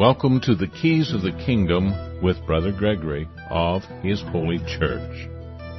Welcome to the Keys of the Kingdom with Brother Gregory of His Holy Church.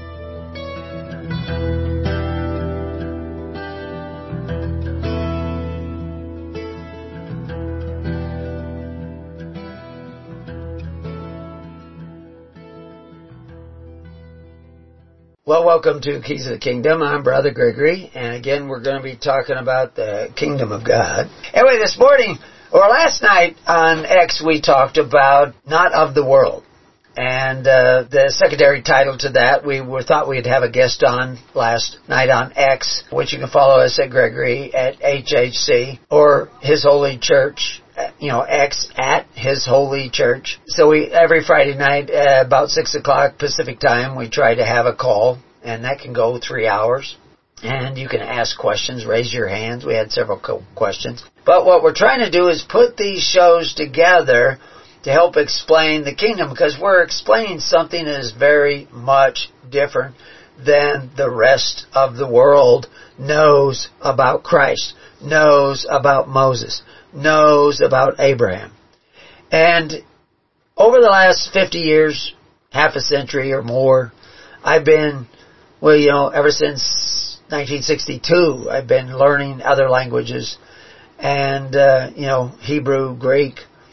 Well, welcome to Keys of the Kingdom. I'm Brother Gregory, and again, we're going to be talking about the Kingdom of God. Anyway, this morning, or last night on X, we talked about Not of the World. And the secondary title to that, we thought we'd have a guest on last night on X, which you can follow us at Gregory at HHC, or His Holy Church, X at His Holy Church. So every Friday night, about 6 o'clock Pacific time, we try to have a call, and that can go 3 hours. And you can ask questions, raise your hands. We had several questions. But what we're trying to do is put these shows together to help explain the kingdom, because we're explaining something that is very much different than the rest of the world knows about Christ, knows about Moses, knows about Abraham. And over the last 50 years, half a century or more, I've been, ever since 1962, I've been learning other languages and, Hebrew, Greek,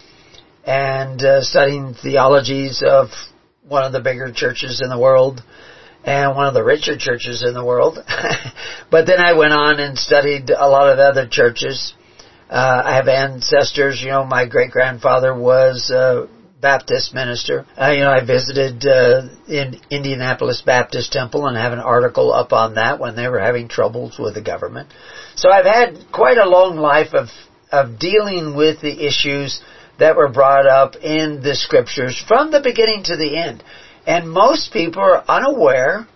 and studying theologies of one of the bigger churches in the world and one of the richer churches in the world. But then I went on and studied a lot of other churches. I have ancestors, my great-grandfather was a Baptist minister. I visited in Indianapolis Baptist Temple and have an article up on that when they were having troubles with the government. So I've had quite a long life of dealing with the issues that were brought up in the Scriptures from the beginning to the end. And most people are unaware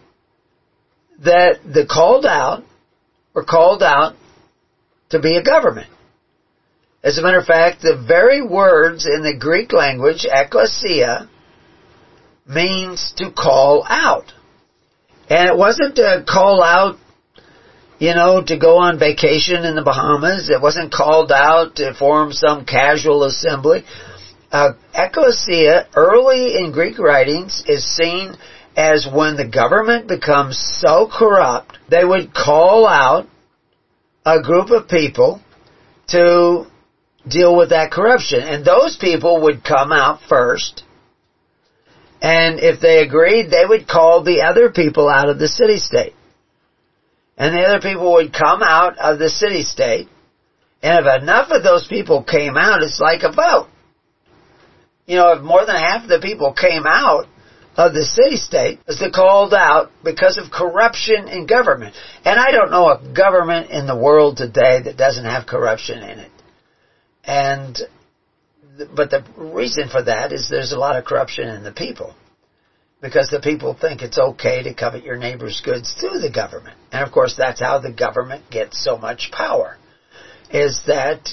that the called out were called out to be a government. As a matter of fact, the very words in the Greek language, ekklesia, means to call out. And it wasn't to call out, to go on vacation in the Bahamas. It wasn't called out to form some casual assembly. Ekklesia, early in Greek writings, is seen as when the government becomes so corrupt, they would call out a group of people to deal with that corruption. And those people would come out first. And if they agreed, they would call the other people out of the city-state. And the other people would come out of the city-state. And if enough of those people came out, it's like a vote. If more than half of the people came out of the city-state, as they called out because of corruption in government. And I don't know a government in the world today that doesn't have corruption in it. But the reason for that is there's a lot of corruption in the people. Because the people think it's okay to covet your neighbor's goods through the government. And of course that's how the government gets so much power. Is that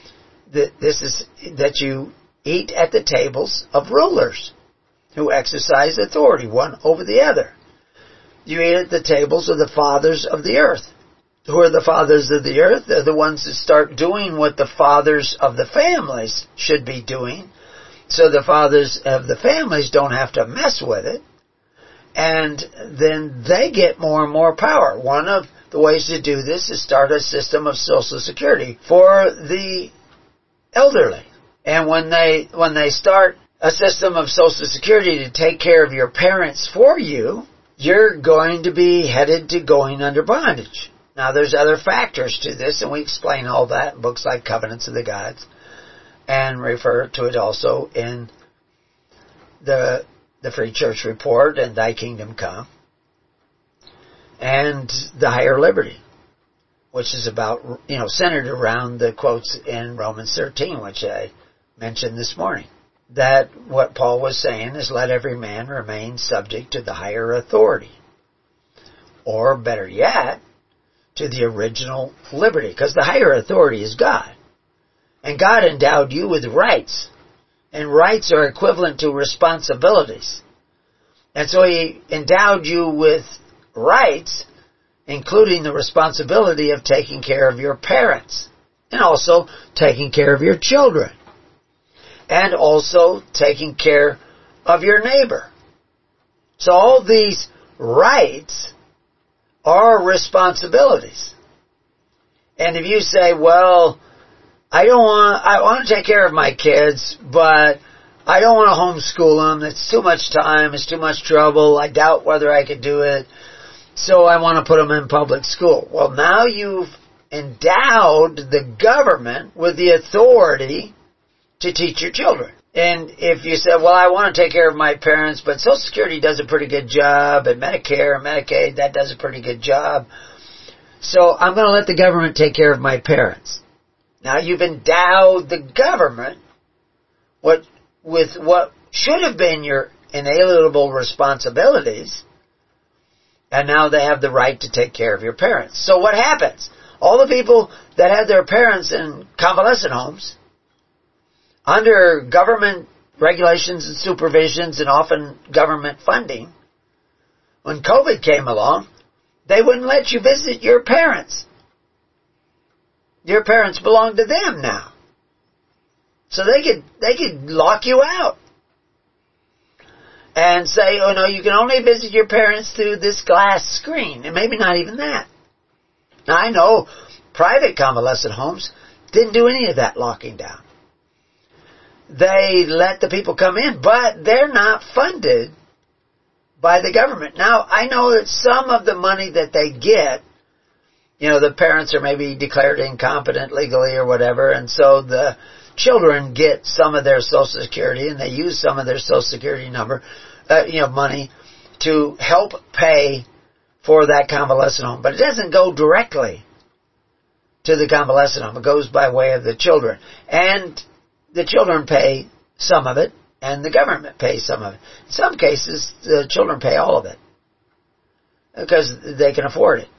that you eat at the tables of rulers who exercise authority one over the other. You eat at the tables of the fathers of the earth. Who are the fathers of the earth? They're the ones that start doing what the fathers of the families should be doing. So the fathers of the families don't have to mess with it. And then they get more and more power. One of the ways to do this is start a system of Social Security for the elderly. And when they start a system of Social Security to take care of your parents for you, you're going to be headed to going under bondage. Now, there's other factors to this, and we explain all that in books like Covenants of the Gods, and refer to it also in the Free Church Report and Thy Kingdom Come, and the Higher Liberty, which is about, centered around the quotes in Romans 13, which I mentioned this morning. That what Paul was saying is, let every man remain subject to the higher authority. Or, better yet, to the original liberty, because the higher authority is God. And God endowed you with rights. And rights are equivalent to responsibilities. And so He endowed you with rights, including the responsibility of taking care of your parents. And also taking care of your children. and also taking care of your neighbor. So all these rights are responsibilities. And if you say, well, I want to take care of my kids, but I don't want to homeschool them. It's too much time. It's too much trouble. I doubt whether I could do it. So I want to put them in public school. Well, now you've endowed the government with the authority to teach your children. And if you say, well, I want to take care of my parents, but Social Security does a pretty good job, and Medicare and Medicaid, that does a pretty good job. So I'm going to let the government take care of my parents. Now you've endowed the government with what should have been your inalienable responsibilities, and now they have the right to take care of your parents. So what happens? All the people that had their parents in convalescent homes, under government regulations and supervisions and often government funding, when COVID came along, they wouldn't let you visit your parents. Your parents belong to them now. So they could lock you out and say, oh no, you can only visit your parents through this glass screen, and maybe not even that. Now I know private convalescent homes didn't do any of that locking down. They let the people come in, but they're not funded by the government. Now, I know that some of the money that they get, the parents are maybe declared incompetent legally or whatever, and so the children get some of their Social Security, and they use some of their Social Security money to help pay for that convalescent home. But it doesn't go directly to the convalescent home. It goes by way of the children. And the children pay some of it, and the government pays some of it. In some cases, the children pay all of it because they can afford it.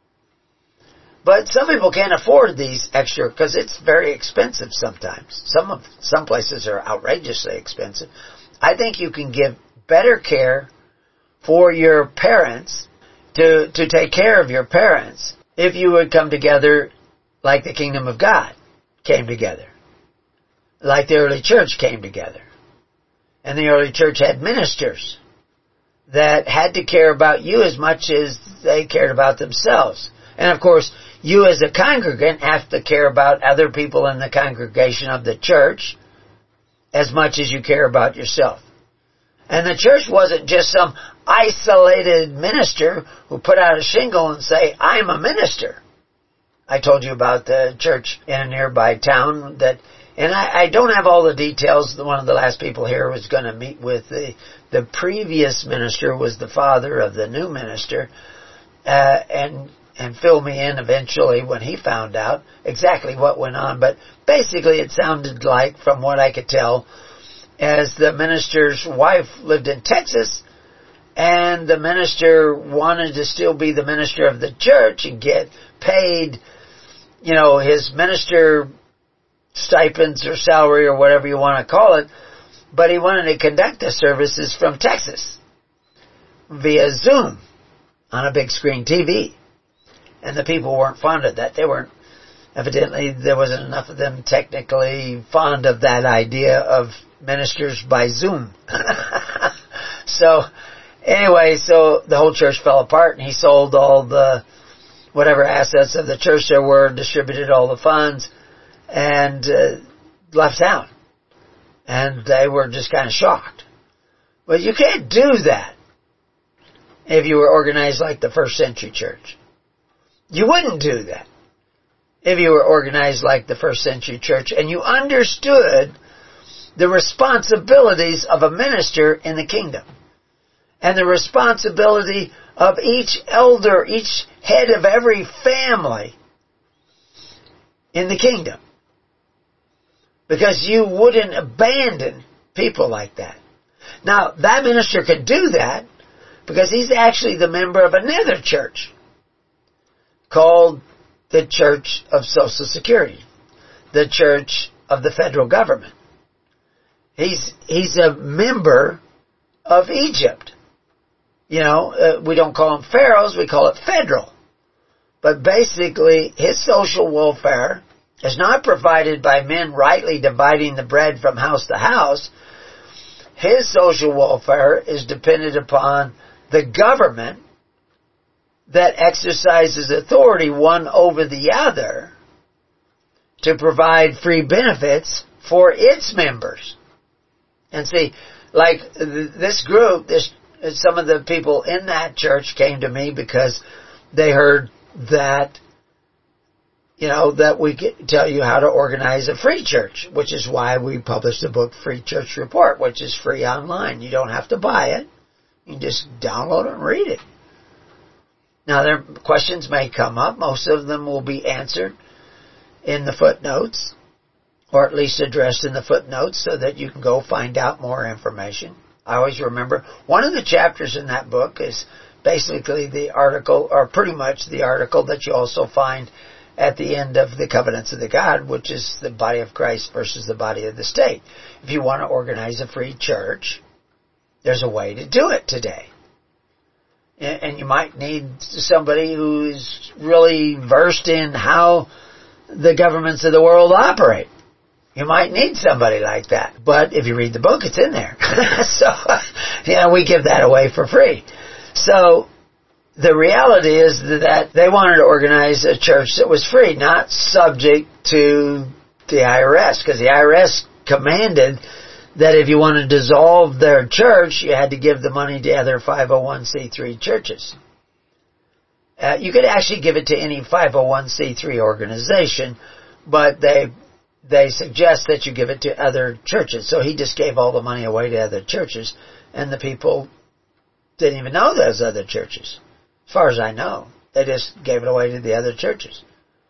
But some people can't afford these extra because it's very expensive sometimes. Some places are outrageously expensive. I think you can give better care for your parents, to take care of your parents, if you would come together like the kingdom of God came together. Like the early church came together. And the early church had ministers that had to care about you as much as they cared about themselves. And of course, you as a congregant have to care about other people in the congregation of the church as much as you care about yourself. And the church wasn't just some isolated minister who put out a shingle and say, I'm a minister. I told you about the church in a nearby town and I don't have all the details. One of the last people here was going to meet with the previous minister, was the father of the new minister, and fill me in eventually when he found out exactly what went on. But basically it sounded like, from what I could tell, as the minister's wife lived in Texas, and the minister wanted to still be the minister of the church and get paid, his minister stipends or salary or whatever you want to call it, but he wanted to conduct the services from Texas via Zoom on a big screen TV. And the people weren't fond of that. Evidently there wasn't enough of them technically fond of that idea of ministers by Zoom. So the whole church fell apart, and he sold all the whatever assets of the church there were, distributed all the funds, and left town. And they were just kind of shocked. Well, you can't do that if you were organized like the first century church. You wouldn't do that if you were organized like the first century church and you understood the responsibilities of a minister in the kingdom and the responsibility of each elder, each head of every family in the kingdom. Because you wouldn't abandon people like that. Now, that minister could do that because he's actually the member of another church called the Church of Social Security, the Church of the federal government. He's a member of Egypt. We don't call them pharaohs, we call it federal. But basically, his social welfare is not provided by men rightly dividing the bread from house to house, his social welfare is dependent upon the government that exercises authority one over the other to provide free benefits for its members. And see, like this group, some of the people in that church came to me because they heard that, that we tell you how to organize a free church, which is why we published the book Free Church Report, which is free online. You don't have to buy it. You can just download it and read it. Now, their questions may come up. Most of them will be answered in the footnotes, or at least addressed in the footnotes so that you can go find out more information. I always remember one of the chapters in that book is basically the article, or pretty much the article that you also find at the end of the Covenants of the God, which is the body of Christ versus the body of the state. If you want to organize a free church, there's a way to do it today. And you might need somebody who's really versed in how the governments of the world operate. You might need somebody like that. But if you read the book, it's in there. So, we give that away for free. So, the reality is that they wanted to organize a church that was free, not subject to the IRS, because the IRS commanded that if you want to dissolve their church, you had to give the money to other 501c3 churches. You could actually give it to any 501c3 organization, but they suggest that you give it to other churches. So he just gave all the money away to other churches, and the people didn't even know those other churches. As far as I know, they just gave it away to the other churches.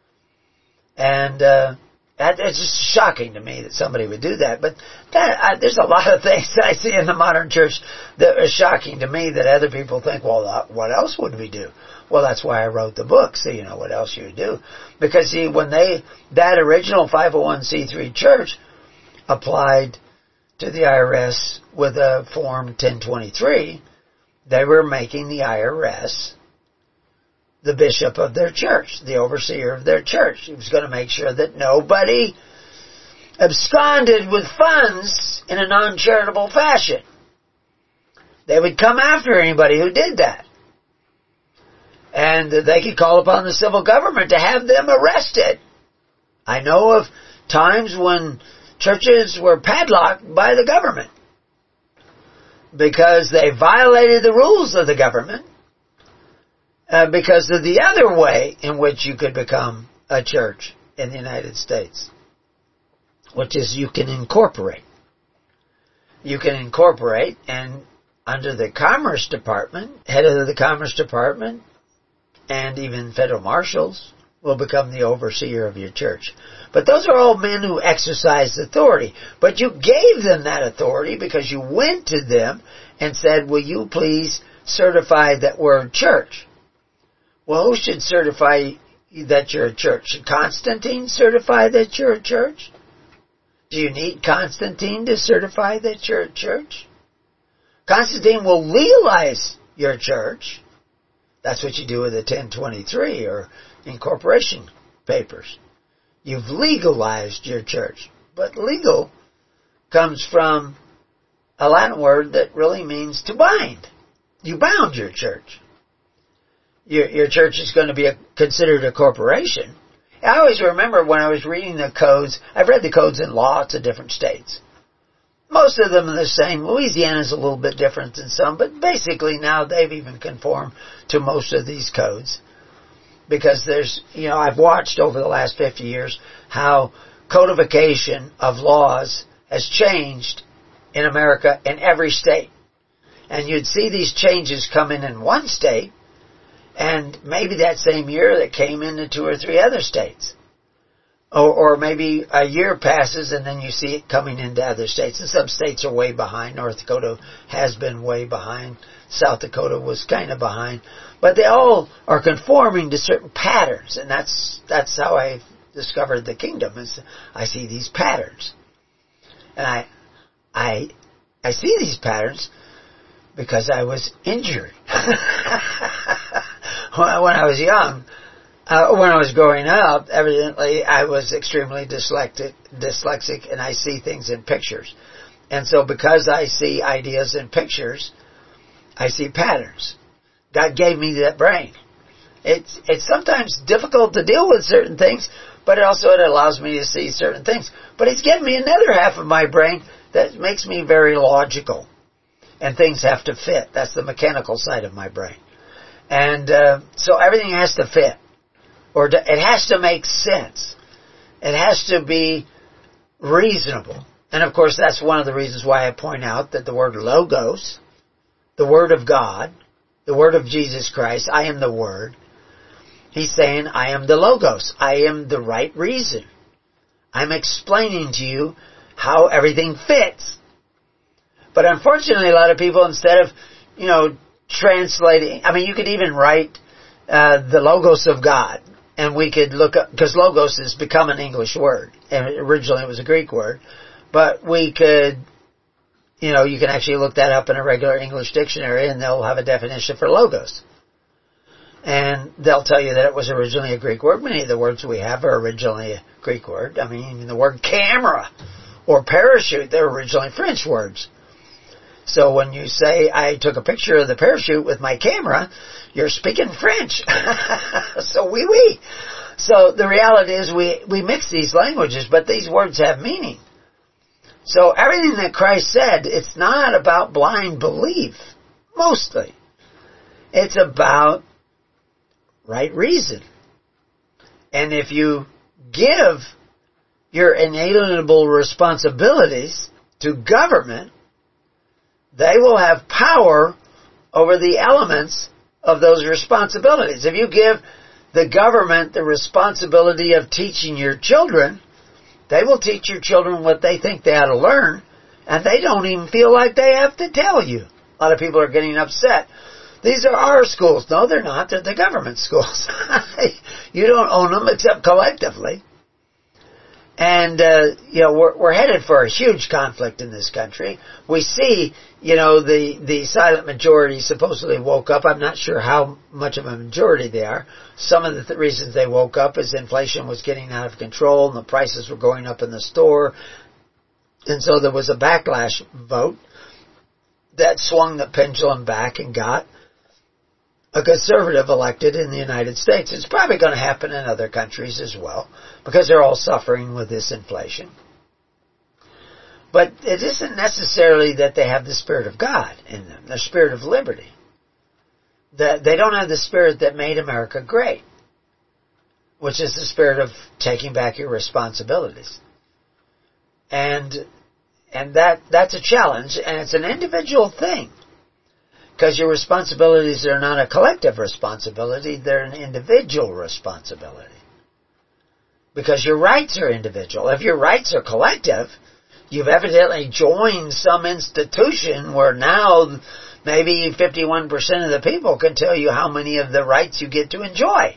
And it's just shocking to me that somebody would do that. But there's a lot of things that I see in the modern church that are shocking to me that other people think, well, what else would we do? Well, that's why I wrote the book, so you know what else you would do. Because, see, when that original 501c3 church applied to the IRS with a Form 1023, they were making the IRS the bishop of their church, the overseer of their church. He was going to make sure that nobody absconded with funds in a non-charitable fashion. They would come after anybody who did that. And they could call upon the civil government to have them arrested. I know of times when churches were padlocked by the government because they violated the rules of the government. Because of the other way in which you could become a church in the United States, which is you can incorporate. You can incorporate, and under the Commerce Department, head of the Commerce Department, and even federal marshals will become the overseer of your church. But those are all men who exercise authority. But you gave them that authority because you went to them and said, will you please certify that we're a church? Well, who should certify that you're a church? Should Constantine certify that you're a church? Do you need Constantine to certify that you're a church? Constantine will legalize your church. That's what you do with a 1023 or incorporation papers. You've legalized your church. But legal comes from a Latin word that really means to bind. You bound your church. Your church is going to be considered a corporation. I always remember when I was reading the codes, I've read the codes in lots of different states. Most of them are the same. Louisiana's a little bit different than some, but basically now they've even conformed to most of these codes. Because I've watched over the last 50 years how codification of laws has changed in America in every state. And you'd see these changes come in one state, and maybe that same year that came into 2 or 3 other states. Or maybe a year passes and then you see it coming into other states. And some states are way behind. North Dakota has been way behind. South Dakota was kind of behind. But they all are conforming to certain patterns. And that's how I discovered the kingdom. Is I see these patterns. And I see these patterns because I was injured. When I was young, when I was growing up, evidently I was extremely dyslexic, and I see things in pictures. And so because I see ideas in pictures, I see patterns. God gave me that brain. It's sometimes difficult to deal with certain things, but it allows me to see certain things. But He's given me another half of my brain that makes me very logical. And things have to fit. That's the mechanical side of my brain. And so everything has to fit. It has to make sense. It has to be reasonable. And of course, that's one of the reasons why I point out that the word logos, the Word of God, the Word of Jesus Christ, I am the Word. He's saying, I am the logos. I am the right reason. I'm explaining to you how everything fits. But unfortunately, a lot of people, instead of, translating, you could even write the logos of God. And we could look up, because logos has become an English word. And originally it was a Greek word. But we could, you can actually look that up in a regular English dictionary and they'll have a definition for logos. And they'll tell you that it was originally a Greek word. Many of the words we have are originally a Greek word. Even the word camera or parachute, they're originally French words. So when you say, I took a picture of the parachute with my camera, you're speaking French. So oui. So the reality is we mix these languages, but these words have meaning. So everything that Christ said, it's not about blind belief, mostly. It's about right reason. And if you give your inalienable responsibilities to government, they will have power over the elements of those responsibilities. If you give the government the responsibility of teaching your children, they will teach your children what they think they ought to learn, and they don't even feel like they have to tell you. A lot of people are getting upset. These are our schools. No, they're not. They're the government schools. You don't own them except collectively. And, we're headed for a huge conflict in this country. We see, the silent majority supposedly woke up. I'm not sure how much of a majority they are. Some of the reasons they woke up is inflation was getting out of control and the prices were going up in the store. And so there was a backlash vote that swung the pendulum back and got a conservative elected in the United States. It's probably going to happen in other countries as well, because they're all suffering with this inflation. But it isn't necessarily that they have the Spirit of God in them, the Spirit of liberty. That they don't have the Spirit that made America great, which is the Spirit of taking back your responsibilities. And that's a challenge, and it's an individual thing. Because your responsibilities are not a collective responsibility, they're an individual responsibility. Because your rights are individual. If your rights are collective, you've evidently joined some institution where now maybe 51% of the people can tell you how many of the rights you get to enjoy.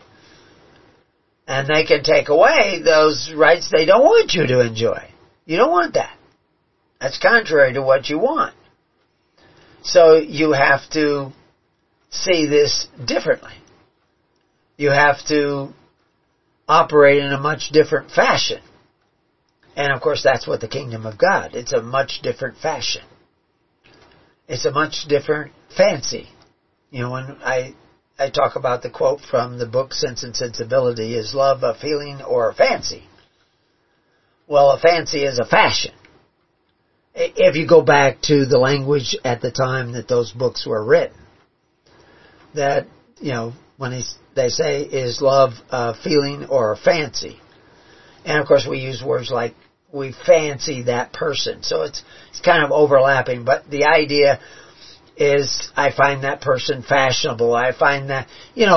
And they can take away those rights they don't want you to enjoy. You don't want that. That's contrary to what you want. So you have to see this differently. You have to operate in a much different fashion. And of course that's what the kingdom of God. It's a much different fashion. It's a much different fancy. When I talk about the quote from the book Sense and Sensibility, is love a feeling or a fancy? Well, a fancy is a fashion. If you go back to the language at the time that those books were written, that, when they say, is love a feeling or a fancy? And of course we use words like, we fancy that person. So it's kind of overlapping, but the idea is, I find that person fashionable. I find that,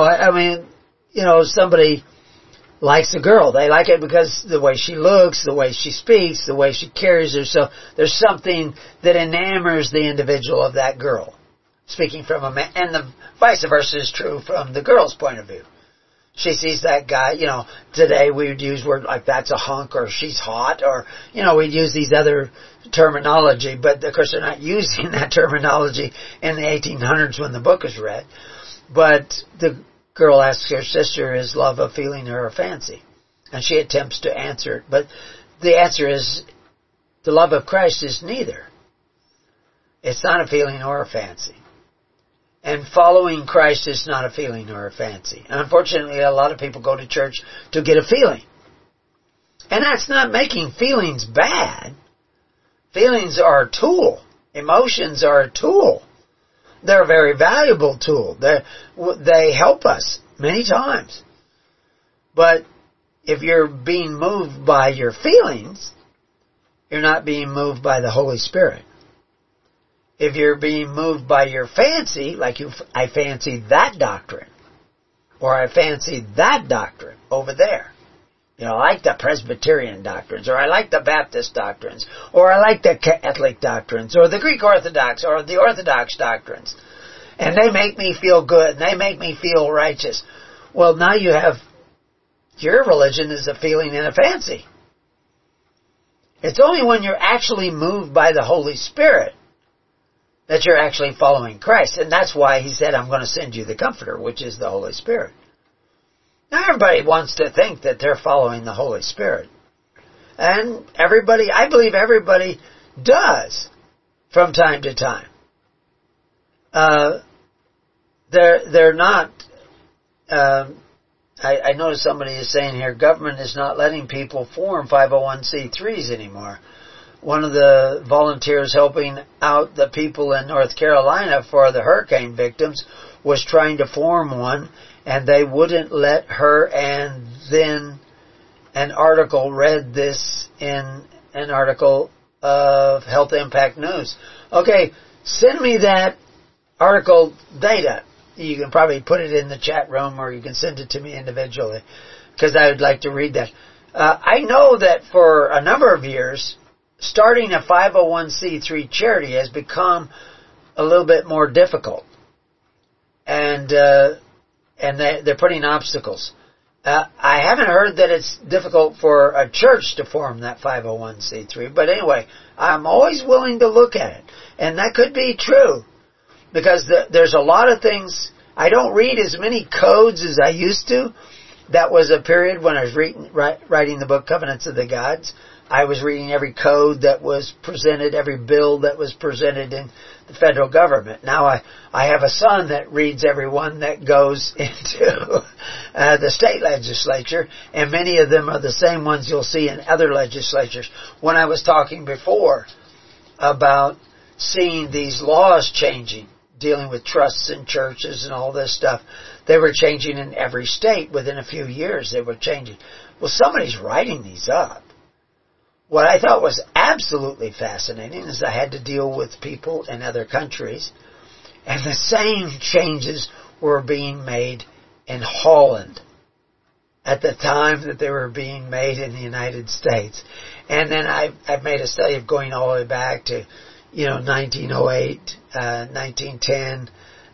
somebody likes a girl. They like it because the way she looks, the way she speaks, the way she carries herself. There's something that enamors the individual of that girl. Speaking from a man, and the vice versa is true from the girl's point of view. She sees that guy, today we would use words like that's a hunk or she's hot or, we'd use these other terminology, but of course they're not using that terminology in the 1800s when the book was read. But the girl asks her sister, is love a feeling or a fancy? And she attempts to answer it. But the answer is, the love of Christ is neither. It's not a feeling or a fancy. And following Christ is not a feeling or a fancy. And unfortunately, a lot of people go to church to get a feeling. And that's not making feelings bad. Feelings are a tool. Emotions are a tool. They're a very valuable tool. They help us many times. But if you're being moved by your feelings, you're not being moved by the Holy Spirit. If you're being moved by your fancy, like I fancy that doctrine, or I fancy that doctrine over there. You know, I like the Presbyterian doctrines, or I like the Baptist doctrines, or I like the Catholic doctrines, or the Greek Orthodox, or the Orthodox doctrines. And they make me feel good, and they make me feel righteous. Well, now you have, your religion is a feeling and a fancy. It's only when you're actually moved by the Holy Spirit that you're actually following Christ. And that's why He said, I'm going to send you the Comforter, which is the Holy Spirit. Now everybody wants to think that they're following the Holy Spirit. And everybody, I believe everybody does from time to time. They're not, I noticed somebody is saying here, government is not letting people form 501c3s anymore. One of the volunteers helping out the people in North Carolina for the hurricane victims was trying to form one, and they wouldn't let her, and then an article read this in an article of Health Impact News. Okay, send me that article data. You can probably put it in the chat room, or you can send it to me individually, because I would like to read that. I know that for a number of years, starting a 501c3 charity has become a little bit more difficult. And they're putting obstacles. I haven't heard that it's difficult for a church to form that 501c3. But anyway, I'm always willing to look at it. And that could be true. Because there's a lot of things. I don't read as many codes as I used to. That was a period when I was writing the book Covenants of the Gods. I was reading every code that was presented, every bill that was presented in the federal government. Now I have a son that reads every one that goes into the state legislature, and many of them are the same ones you'll see in other legislatures. When I was talking before about seeing these laws changing, dealing with trusts and churches and all this stuff, they were changing in every state. Within a few years, they were changing. Well, somebody's writing these up. What I thought was absolutely fascinating is I had to deal with people in other countries, and the same changes were being made in Holland at the time that they were being made in the United States. And then I've made a study of going all the way back to, 1908, 1910,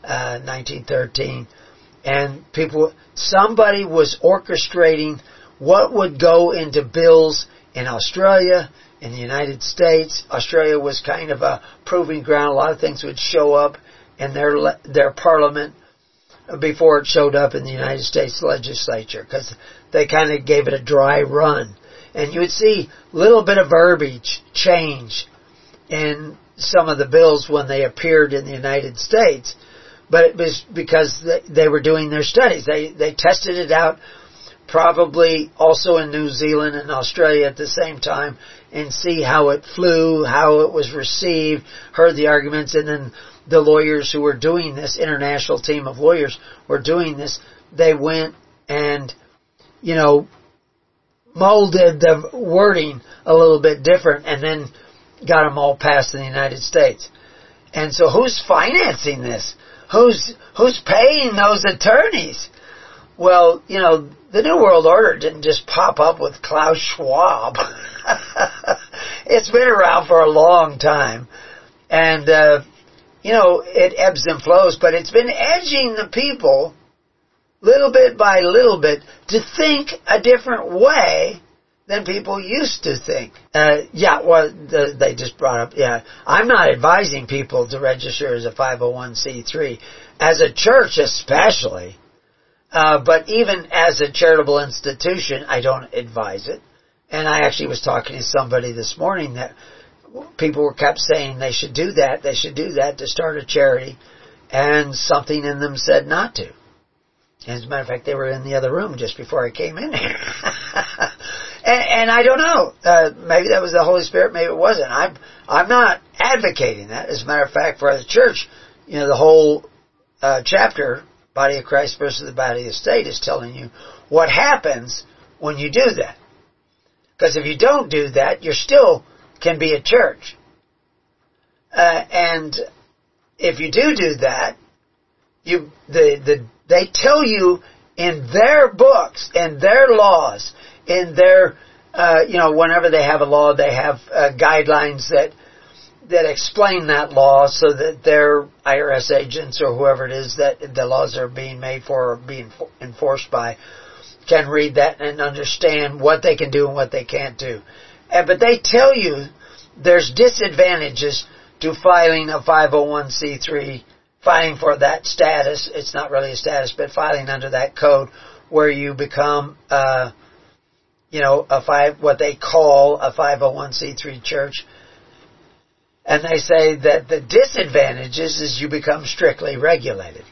1913, and somebody was orchestrating what would go into bills in Australia, in the United States. Australia was kind of a proving ground. A lot of things would show up in their parliament before it showed up in the United States legislature, because they kind of gave it a dry run. And you would see a little bit of verbiage change in some of the bills when they appeared in the United States. But it was because they were doing their studies. They tested it out, probably also in New Zealand and Australia at the same time, and see how it flew, how it was received, heard the arguments, and then the lawyers who were doing this, international team of lawyers were doing this, they went and, molded the wording a little bit different, and then got them all passed in the United States. And so who's financing this? Who's paying those attorneys? Well, the New World Order didn't just pop up with Klaus Schwab. It's been around for a long time. And, it ebbs and flows, but it's been edging the people, little bit by little bit, to think a different way than people used to think. They just brought up, I'm not advising people to register as a 501c3. As a church especially, But even as a charitable institution, I don't advise it. And I actually was talking to somebody this morning that people kept saying they should do that to start a charity, and something in them said not to. As a matter of fact, they were in the other room just before I came in here. and I don't know. Maybe that was the Holy Spirit, maybe it wasn't. I'm not advocating that. As a matter of fact, for the church, the whole chapter, Body of Christ versus the Body of the State, is telling you what happens when you do that. Because if you don't do that, you still can be a church. And if you do that, they tell you in their books, in their laws, in their, whenever they have a law, they have guidelines that explain that law so that their IRS agents or whoever it is that the laws are being made for or being enforced by can read that and understand what they can do and what they can't do. But they tell you there's disadvantages to filing a 501c3, filing for that status. It's not really a status, but filing under that code where you become, what they call a 501c3 church. And they say that the disadvantages is you become strictly regulated.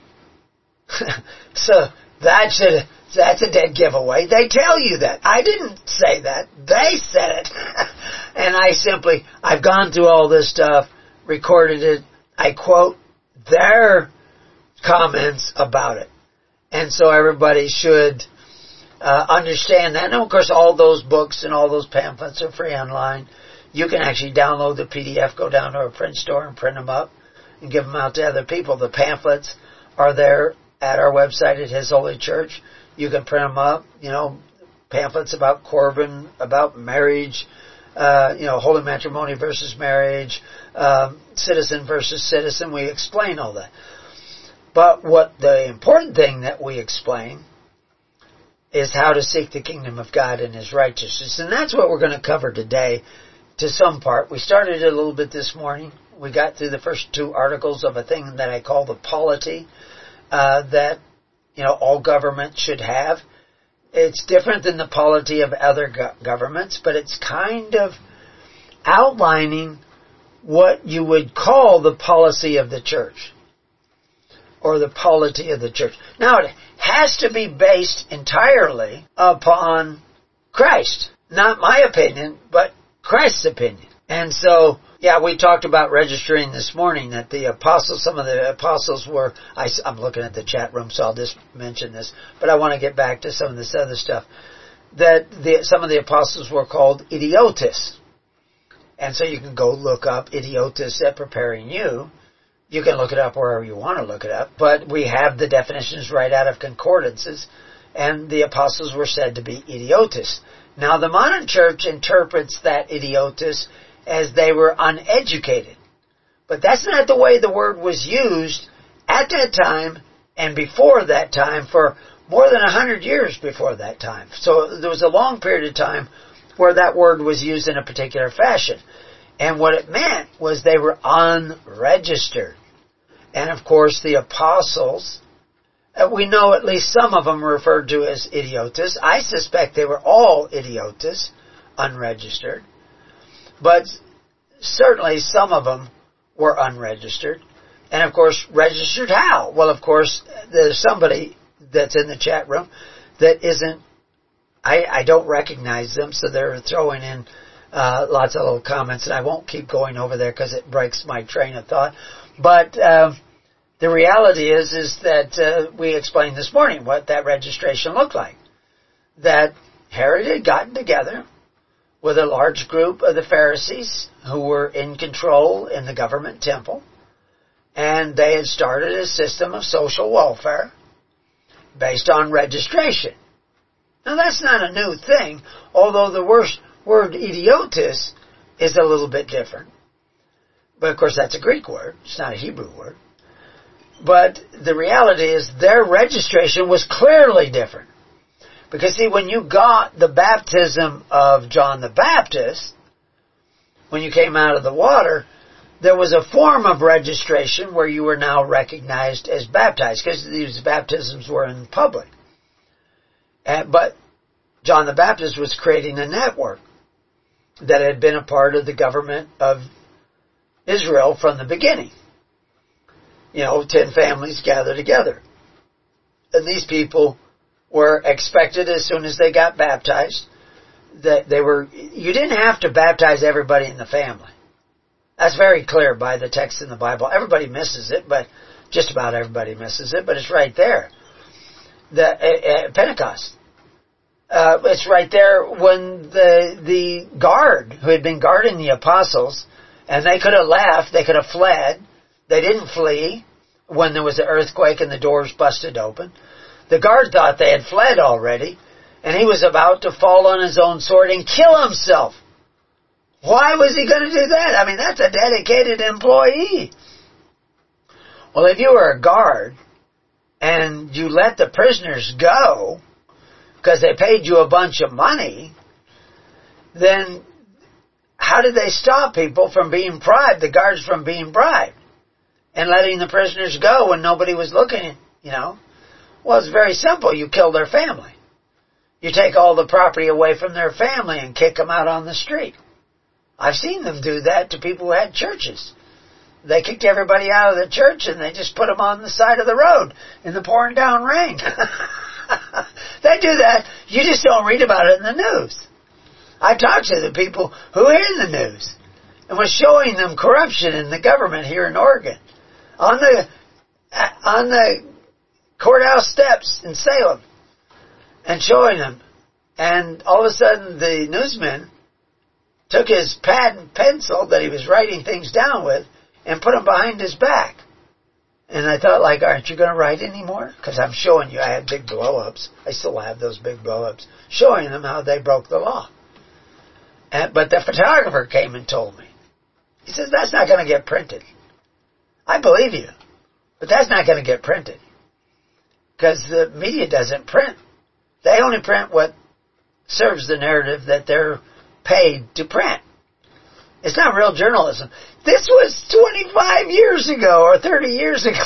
So that's a dead giveaway. They tell you that. I didn't say that. They said it. And I've gone through all this stuff, recorded it. I quote their comments about it. And so everybody should understand that. And of course, all those books and all those pamphlets are free online. You can actually download the PDF, go down to a print store and print them up and give them out to other people. The pamphlets are there at our website at His Holy Church. You can print them up, pamphlets about Corbin, about marriage, holy matrimony versus marriage, citizen versus citizen. We explain all that. But what the important thing that we explain is how to seek the kingdom of God and His righteousness. And that's what we're going to cover today to some part. We started it a little bit this morning. We got through the first 2 articles of a thing that I call the polity that all government should have. It's different than the polity of other governments, but it's kind of outlining what you would call the policy of the church, or the polity of the church. Now, it has to be based entirely upon Christ. Not my opinion, but Christ's opinion. And so, we talked about registering this morning that some of the apostles were, I'm looking at the chat room, so I'll just mention this, but I want to get back to some of this other stuff, that some of the apostles were called idiotus. And so you can go look up idiotus at Preparing You. You can look it up wherever you want to look it up, but we have the definitions right out of concordances, and the apostles were said to be idiotus. Now, the modern church interprets that idiotus as they were uneducated. But that's not the way the word was used at that time and before that time, for more than 100 years before that time. So there was a long period of time where that word was used in a particular fashion. And what it meant was they were unregistered. And of course, the apostles, we know at least some of them are referred to as idiotus. I suspect they were all idiotus, unregistered. But certainly some of them were unregistered. And of course, registered how? Well, of course, there's somebody that's in the chat room that isn't, I don't recognize them, so they're throwing in lots of little comments, and I won't keep going over there because it breaks my train of thought. But the reality is that we explained this morning what that registration looked like. That Herod had gotten together with a large group of the Pharisees who were in control in the government temple, and they had started a system of social welfare based on registration. Now, that's not a new thing, although the word idiotus is a little bit different. But, of course, that's a Greek word. It's not a Hebrew word. But the reality is their registration was clearly different. Because, see, when you got the baptism of John the Baptist, when you came out of the water, there was a form of registration where you were now recognized as baptized, because these baptisms were in public. But John the Baptist was creating a network that had been a part of the government of Israel from the beginning. 10 families gathered together. And these people were expected as soon as they got baptized, you didn't have to baptize everybody in the family. That's very clear by the text in the Bible. Everybody misses it, but just about everybody misses it, but it's right there. Pentecost. It's right there when the guard who had been guarding the apostles, and they could have left, they could have fled. They didn't flee when there was an earthquake and the doors busted open. The guard thought they had fled already, and he was about to fall on his own sword and kill himself. Why was he going to do that? I mean, that's a dedicated employee. Well, if you were a guard and you let the prisoners go because they paid you a bunch of money, then how did they stop people from being bribed, the guards from being bribed and letting the prisoners go when nobody was looking, Well, it's very simple. You kill their family. You take all the property away from their family and kick them out on the street. I've seen them do that to people who had churches. They kicked everybody out of the church and they just put them on the side of the road in the pouring down rain. They do that. You just don't read about it in the news. I talked to the people who were in the news and was showing them corruption in the government here in Oregon. On the courthouse steps in Salem. And showing them. And all of a sudden the newsman took his pad and pencil that he was writing things down with and put them behind his back. And I thought, aren't you going to write anymore? Because I'm showing you, I had big blow-ups. I still have those big blow-ups. Showing them how they broke the law. But the photographer came and told me. He says, that's not going to get printed. I believe you. But that's not going to get printed. Because the media doesn't print. They only print what serves the narrative that they're paid to print. It's not real journalism. This was 25 years ago or 30 years ago.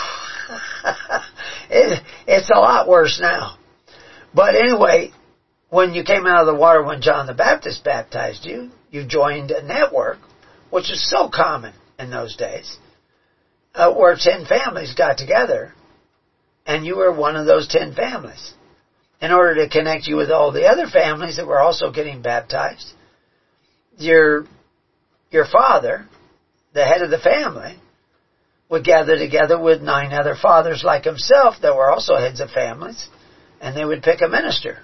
It's a lot worse now. But anyway, when you came out of the water when John the Baptist baptized you, you joined a network, which is so common in those days, where 10 families got together, and you were one of those 10 families. In order to connect you with all the other families that were also getting baptized, your father, the head of the family, would gather together with 9 other fathers like himself that were also heads of families, and they would pick a minister.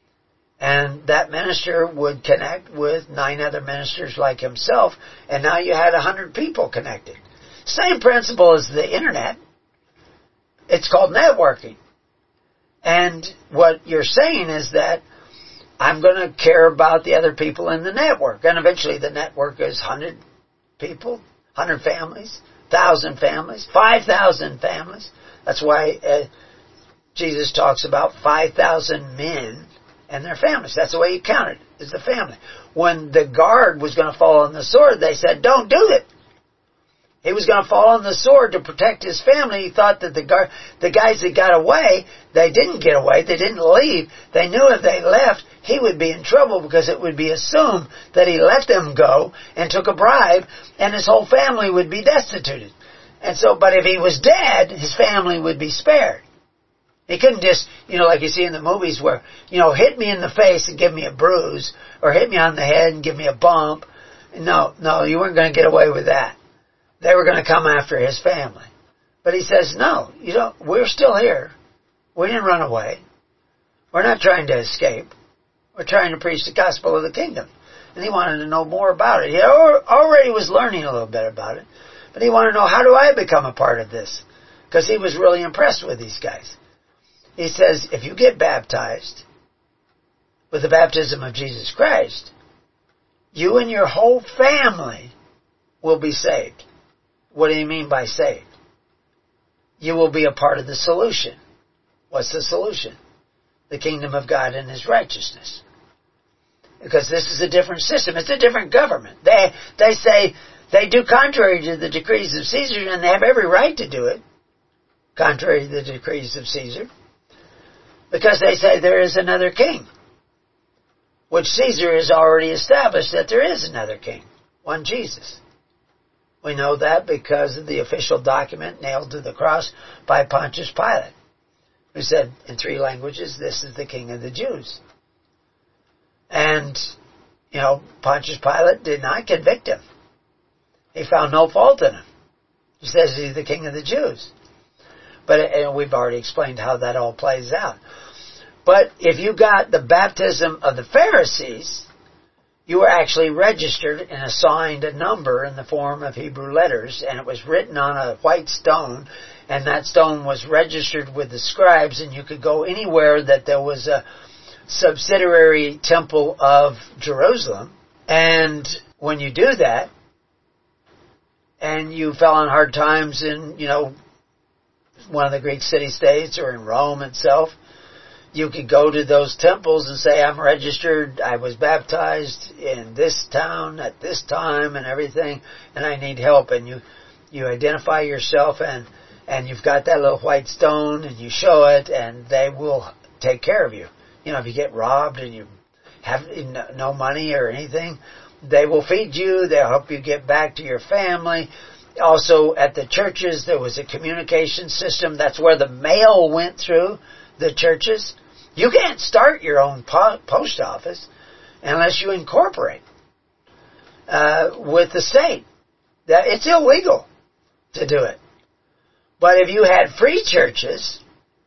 And that minister would connect with 9 other ministers like himself, and now you had 100 people connected. Same principle as the internet. It's called networking. And what you're saying is that I'm going to care about the other people in the network. And eventually the network is 100 people, 100 families, 1,000 families, 5,000 families. That's why Jesus talks about 5,000 men and their families. That's the way he counted, is the family. When the guard was going to fall on the sword, they said, don't do it. He was going to fall on the sword to protect his family. He thought that the guys that got away, they didn't get away. They didn't leave. They knew if they left, he would be in trouble because it would be assumed that he let them go and took a bribe and his whole family would be destituted. And so, but if he was dead, his family would be spared. He couldn't just, like you see in the movies where, hit me in the face and give me a bruise or hit me on the head and give me a bump. No, you weren't going to get away with that. They were going to come after his family. But he says, no, we're still here. We didn't run away. We're not trying to escape. We're trying to preach the gospel of the kingdom. And he wanted to know more about it. He already was learning a little bit about it. But he wanted to know, how do I become a part of this? Because he was really impressed with these guys. He says, if you get baptized with the baptism of Jesus Christ, you and your whole family will be saved. What do you mean by saved? You will be a part of the solution. What's the solution? The kingdom of God and His righteousness. Because this is a different system. It's a different government. They say they do contrary to the decrees of Caesar, and they have every right to do it, contrary to the decrees of Caesar. Because they say there is another king, which Caesar has already established that there is another king, one Jesus. We know that because of the official document nailed to the cross by Pontius Pilate, who said in 3 languages, "This is the King of the Jews." And, Pontius Pilate did not convict him. He found no fault in him. He says he's the King of the Jews. But we've already explained how that all plays out. But if you got the baptism of the Pharisees, you were actually registered and assigned a number in the form of Hebrew letters, and it was written on a white stone, and that stone was registered with the scribes, and you could go anywhere that there was a subsidiary temple of Jerusalem. And when you do that, and you fell on hard times in, one of the Greek city-states or in Rome itself, you could go to those temples and say, "I'm registered, I was baptized in this town at this time and everything, and I need help." And you identify yourself, and you've got that little white stone, and you show it, and they will take care of you. If you get robbed and you have no money or anything, they will feed you, they'll help you get back to your family. Also, at the churches, there was a communication system. That's where the mail went through the churches. You can't start your own post office unless you incorporate with the state. It's illegal to do it. But if you had free churches,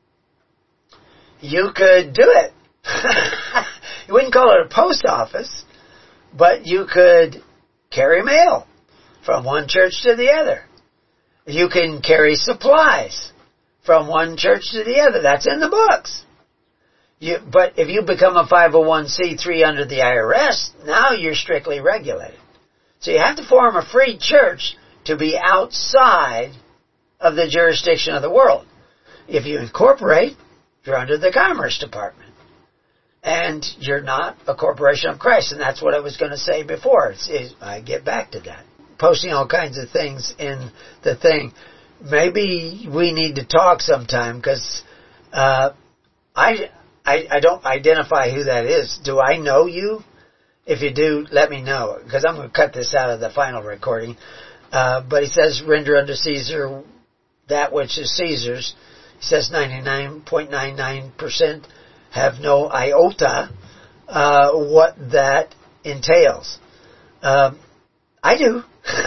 you could do it. You wouldn't call it a post office, but you could carry mail from one church to the other. You can carry supplies from one church to the other. That's in the books. But if you become a 501c3 under the IRS, now you're strictly regulated. So you have to form a free church to be outside of the jurisdiction of the world. If you incorporate, you're under the Commerce Department. And you're not a corporation of Christ. And that's what I was going to say before. I get back to that. Posting all kinds of things in the thing. Maybe we need to talk sometime, because I don't identify who that is. Do I know you? If you do, let me know, because I'm going to cut this out of the final recording. But he says, "Render unto Caesar that which is Caesar's." He says 99.99% have no iota what that entails. I do.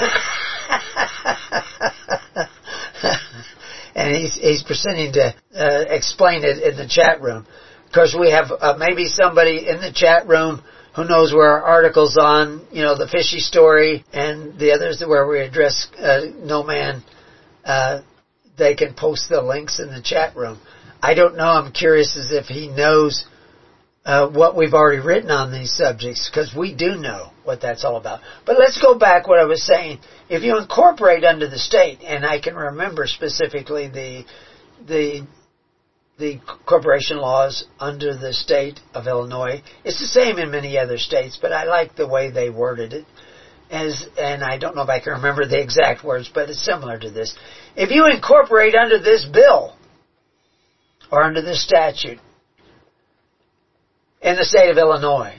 And he's presenting to explain it in the chat room. Because we have maybe somebody in the chat room who knows where our article's on, the fishy story and the others where we address no man. They can post the links in the chat room. I don't know. I'm curious as if he knows what we've already written on these subjects, because we do know what that's all about. But let's go back what I was saying. If you incorporate under the state, and I can remember specifically the corporation laws under the state of Illinois. It's the same in many other states, but I like the way they worded it. And I don't know if I can remember the exact words, but it's similar to this. If you incorporate under this bill, or under this statute, in the state of Illinois,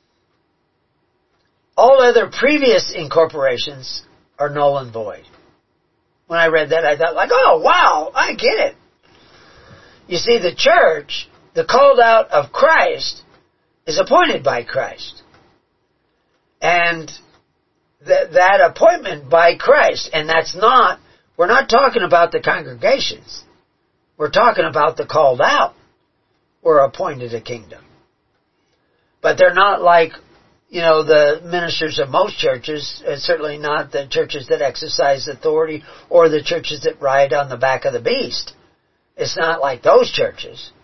all other previous incorporations are null and void. When I read that, I thought oh wow, I get it. You see, the church, the called out of Christ, is appointed by Christ. And that appointment by Christ, and we're not talking about the congregations. We're talking about the called out, were appointed a kingdom. But they're not like, the ministers of most churches, and certainly not the churches that exercise authority or the churches that ride on the back of the beast. It's not like those churches.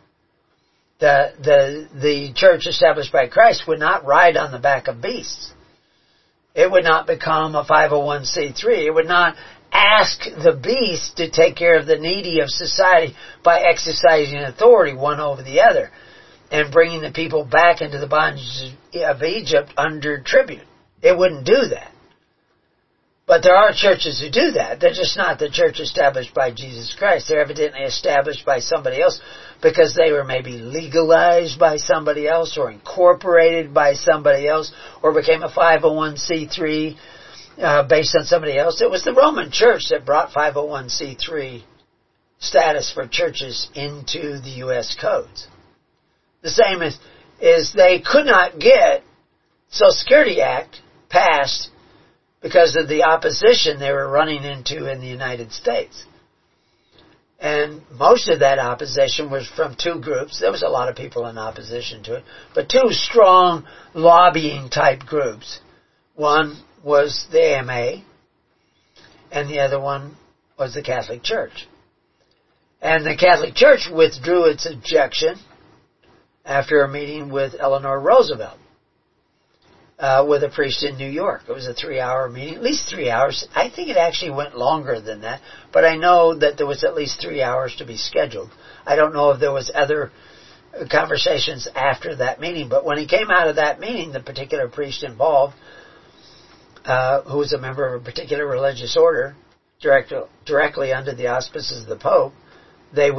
The church established by Christ would not ride on the back of beasts. It would not become a 501c3. It would not ask the beast to take care of the needy of society by exercising authority one over the other and bringing the people back into the bondage of Egypt under tribute. It wouldn't do that. But there are churches who do that. They're just not the church established by Jesus Christ. They're evidently established by somebody else because they were maybe legalized by somebody else or incorporated by somebody else or became a 501c3 based on somebody else. It was the Roman Church that brought 501c3 status for churches into the U.S. codes. The same is they could not get Social Security Act passed because of the opposition they were running into in the United States. And most of that opposition was from two groups. There was a lot of people in opposition to it, but two strong lobbying type groups. One was the AMA, and the other one was the Catholic Church. And the Catholic Church withdrew its objection after a meeting with Eleanor Roosevelt. With a priest in New York. It was a 3-hour meeting, at least 3 hours. I think it actually went longer than that, but I know that there was at least 3 hours to be scheduled. I don't know if there was other conversations after that meeting, but when he came out of that meeting, the particular priest involved, who was a member of a particular religious order, directly under the auspices of the Pope, the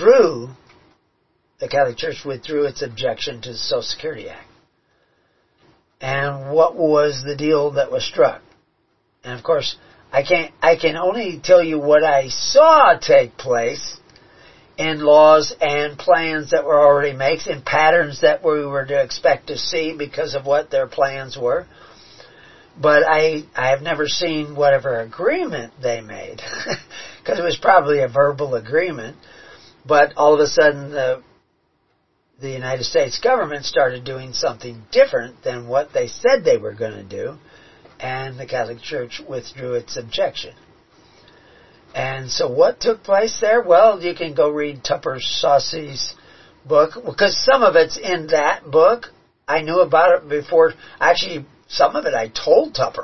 Catholic Church withdrew its objection to the Social Security Act. And what was the deal that was struck? And of course, I can only tell you what I saw take place in laws and plans that were already made, and patterns that we were to expect to see because of what their plans were. But I have never seen whatever agreement they made, because it was probably a verbal agreement. But all of a sudden, the United States government started doing something different than what they said they were going to do, and the Catholic Church withdrew its objection. And so what took place there? Well, you can go read Tupper Saucy's book, because some of it's in that book. I knew about it before. Actually, some of it I told Tupper.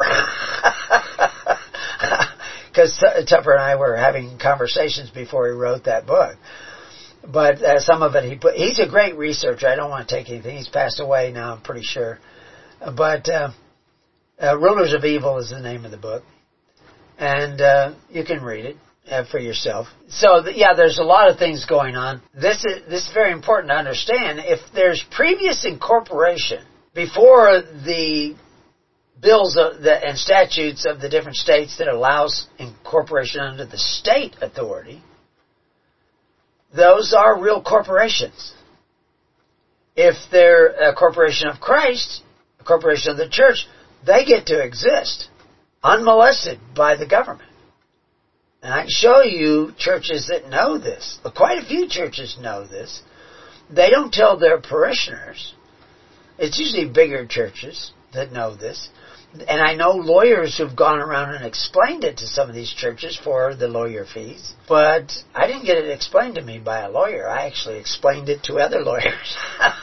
Because Tupper and I were having conversations before he wrote that book. But some of it he's a great researcher. I don't want to take anything. He's passed away now, I'm pretty sure. But Rulers of Evil is the name of the book. And you can read it for yourself. So, there's a lot of things going on. This is very important to understand. If there's previous incorporation before the bills and statutes of the different states that allows incorporation under the state authority, those are real corporations. If they're a corporation of Christ, a corporation of the church, they get to exist unmolested by the government. And I can show you churches that know this. Quite a few churches know this. They don't tell their parishioners. It's usually bigger churches that know this. And I know lawyers who've gone around and explained it to some of these churches for the lawyer fees. But I didn't get it explained to me by a lawyer. I actually explained it to other lawyers.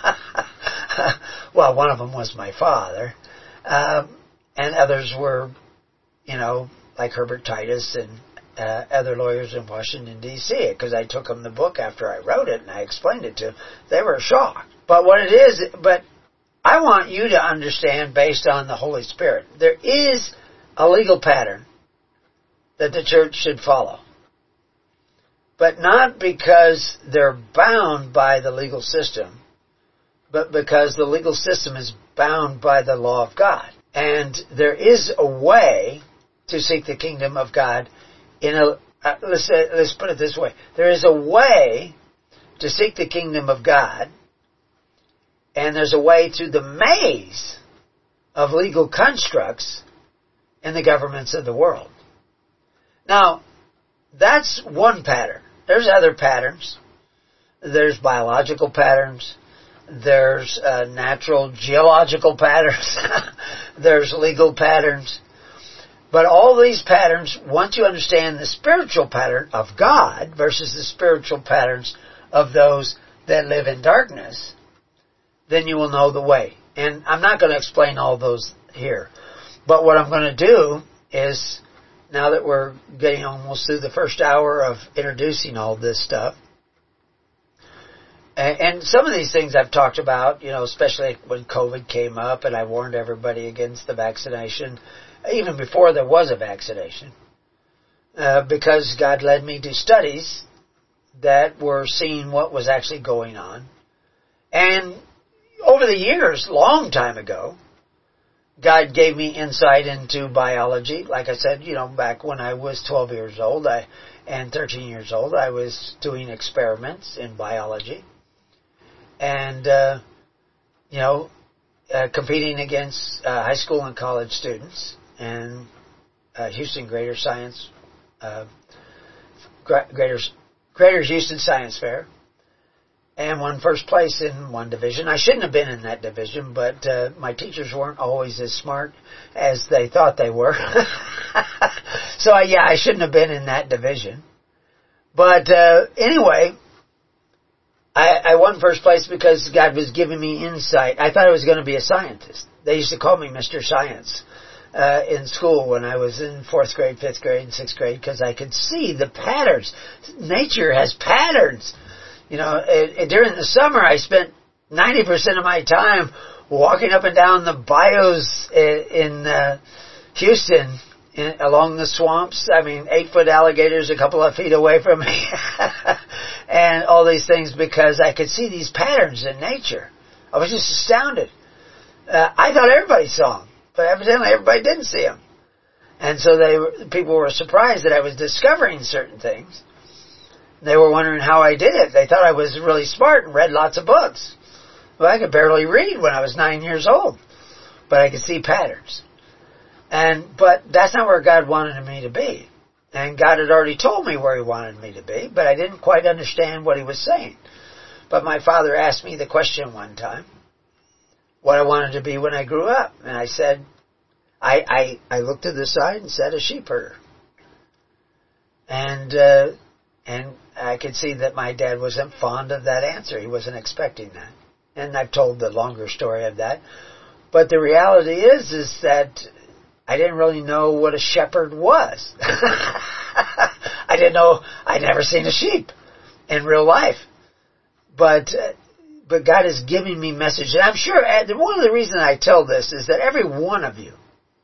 Well, one of them was my father. And others were, like Herbert Titus and other lawyers in Washington, D.C. Because I took them the book after I wrote it and I explained it to them. They were shocked. But I want you to understand, based on the Holy Spirit, there is a legal pattern that the church should follow. But not because they're bound by the legal system, but because the legal system is bound by the law of God. And there is a way to seek the kingdom of God let's put it this way. There is a way to seek the kingdom of God, and there's a way through the maze of legal constructs in the governments of the world. Now, that's one pattern. There's other patterns. There's biological patterns. There's natural geological patterns. There's legal patterns. But all these patterns, once you understand the spiritual pattern of God versus the spiritual patterns of those that live in darkness, then you will know the way. And I'm not going to explain all those here. But what I'm going to do is, now that we're getting almost through the first hour of introducing all this stuff, and some of these things I've talked about, especially when COVID came up and I warned everybody against the vaccination even before there was a vaccination, because God led me to studies that were seeing what was actually going on. And over the years, long time ago, God gave me insight into biology. Like I said, back when I was 12 years old and 13 years old, I was doing experiments in biology. And, competing against high school and college students and Houston Greater Houston Science Fair, and won first place in one division. I shouldn't have been in that division, but my teachers weren't always as smart as they thought they were. So I shouldn't have been in that division. But anyway, I won first place because God was giving me insight. I thought I was going to be a scientist. They used to call me Mr. Science in school when I was in 4th grade, 5th grade, and 6th grade, because I could see the patterns. Nature has patterns. During the summer, I spent 90% of my time walking up and down the bayous in Houston, along the swamps. 8-foot alligators a couple of feet away from me, and all these things, because I could see these patterns in nature. I was just astounded. I thought everybody saw them, but evidently everybody didn't see them. And so people were surprised that I was discovering certain things. They were wondering how I did it. They thought I was really smart and read lots of books. Well, I could barely read when I was 9 years old, but I could see patterns. But that's not where God wanted me to be. And God had already told me where He wanted me to be, but I didn't quite understand what He was saying. But my father asked me the question one time, what I wanted to be when I grew up. And I said, I looked to the side and said a sheep herder. And I could see that my dad wasn't fond of that answer. He wasn't expecting that. And I've told the longer story of that. But the reality is that I didn't really know what a shepherd was. I didn't know. I'd never seen a sheep in real life. But God is giving me messages. And I'm sure one of the reasons I tell this is that every one of you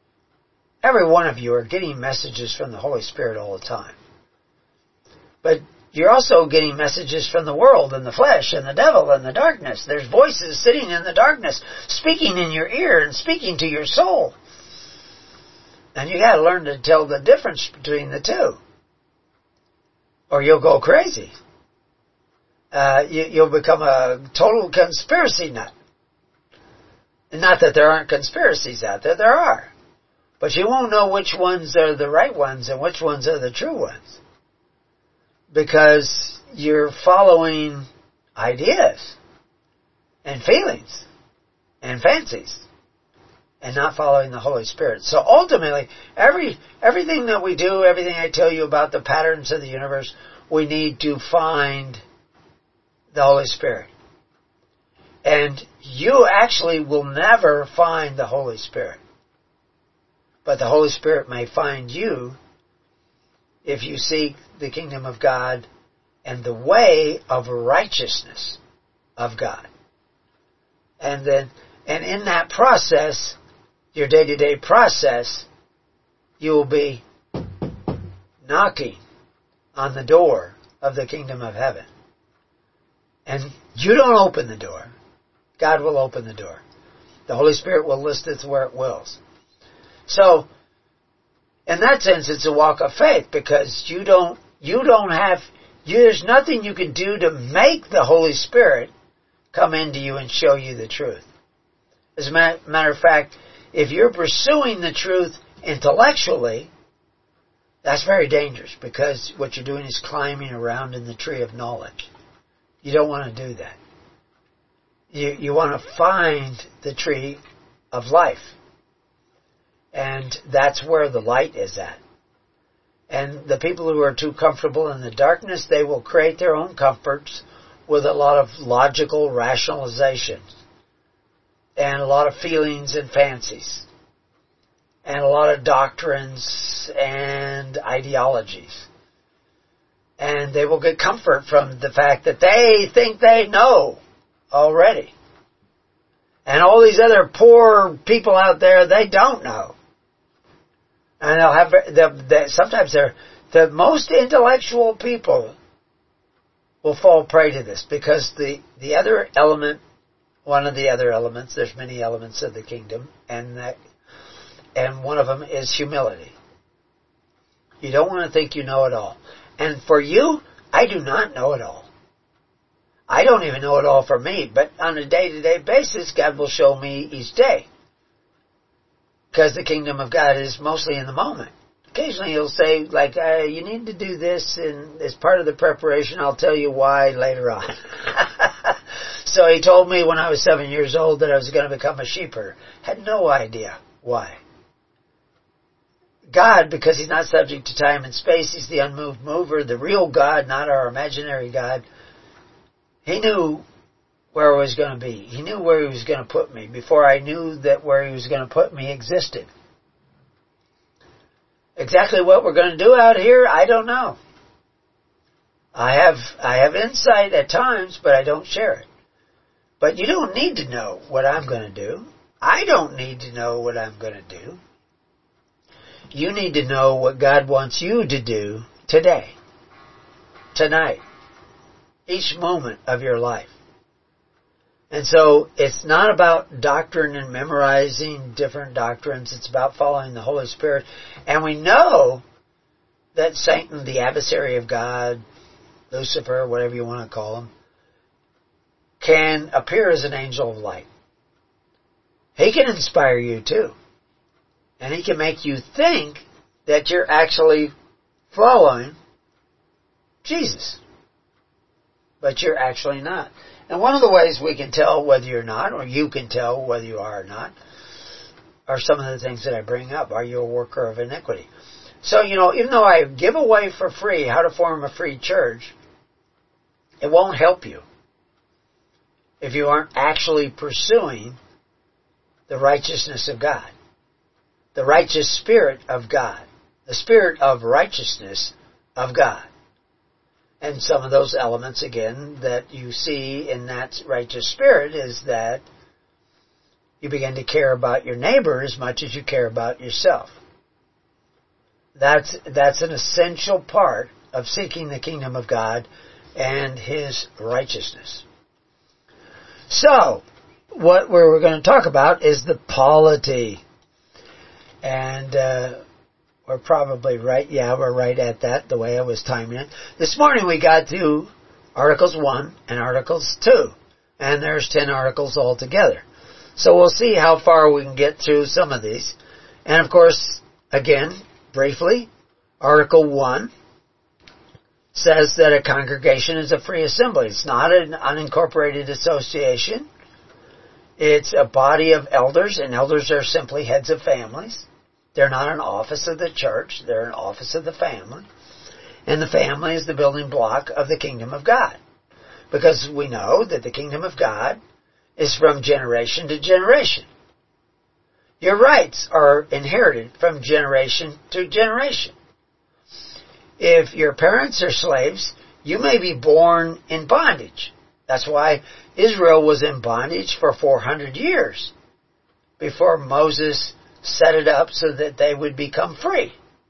are getting messages from the Holy Spirit all the time. But you're also getting messages from the world and the flesh and the devil and the darkness. There's voices sitting in the darkness, speaking in your ear and speaking to your soul. And you got to learn to tell the difference between the two, or you'll go crazy. You'll become a total conspiracy nut. And not that there aren't conspiracies out there. There are. But you won't know which ones are the right ones and which ones are the true ones, because you're following ideas and feelings and fancies and not following the Holy Spirit. So ultimately, everything that we do, everything I tell you about the patterns of the universe, we need to find the Holy Spirit. And you actually will never find the Holy Spirit. But the Holy Spirit may find you if you seek the kingdom of God and the way of righteousness of God. And in that process, your day-to-day process, you will be knocking on the door of the kingdom of heaven. And you don't open the door. God will open the door. The Holy Spirit will list it where it wills. So, in that sense, it's a walk of faith, because there's nothing you can do to make the Holy Spirit come into you and show you the truth. As a matter of fact, if you're pursuing the truth intellectually, that's very dangerous, because what you're doing is climbing around in the tree of knowledge. You don't want to do that. You want to find the tree of life. And that's where the light is at. And the people who are too comfortable in the darkness, they will create their own comforts with a lot of logical rationalizations and a lot of feelings and fancies and a lot of doctrines and ideologies. And they will get comfort from the fact that they think they know already. And all these other poor people out there, they don't know. And sometimes the most intellectual people will fall prey to this, because the other element, one of the other elements, there's many elements of the kingdom, and one of them is humility. You don't want to think you know it all. And for you, I do not know it all. I don't even know it all for me, but on a day-to-day basis, God will show me each day. Because the kingdom of God is mostly in the moment. Occasionally He'll say, like, you need to do this, and as part of the preparation, I'll tell you why later on. So He told me when I was 7 years old that I was going to become a sheepherder. Had no idea why. God, because He's not subject to time and space, He's the unmoved mover, the real God, not our imaginary God. He knew where I was going to be. He knew where He was going to put me before I knew that where He was going to put me existed. Exactly what we're going to do out here, I don't know. I have insight at times, but I don't share it. But you don't need to know what I'm going to do. I don't need to know what I'm going to do. You need to know what God wants you to do today, tonight, each moment of your life. And so it's not about doctrine and memorizing different doctrines. It's about following the Holy Spirit. And we know that Satan, the adversary of God, Lucifer, whatever you want to call him, can appear as an angel of light. He can inspire you too. And he can make you think that you're actually following Jesus. But you're actually not. And one of the ways we can tell whether you're not, or you can tell whether you are or not, are some of the things that I bring up. Are you a worker of iniquity? So, even though I give away for free how to form a free church, it won't help you if you aren't actually pursuing the righteousness of God, the righteous spirit of God, the spirit of righteousness of God. And some of those elements, again, that you see in that righteous spirit is that you begin to care about your neighbor as much as you care about yourself. That's an essential part of seeking the kingdom of God and His righteousness. So, what we're going to talk about is the polity. And we're probably right. Yeah, we're right at that, the way I was timing it. This morning we got to Articles 1 and Articles 2. And there's 10 articles altogether. So we'll see how far we can get through some of these. And of course, again, briefly, Article 1 says that a congregation is a free assembly. It's not an unincorporated association. It's a body of elders, and elders are simply heads of families. They're not an office of the church. They're an office of the family. And the family is the building block of the kingdom of God. Because we know that the kingdom of God is from generation to generation. Your rights are inherited from generation to generation. If your parents are slaves, you may be born in bondage. That's why Israel was in bondage for 400 years before Moses set it up so that they would become free.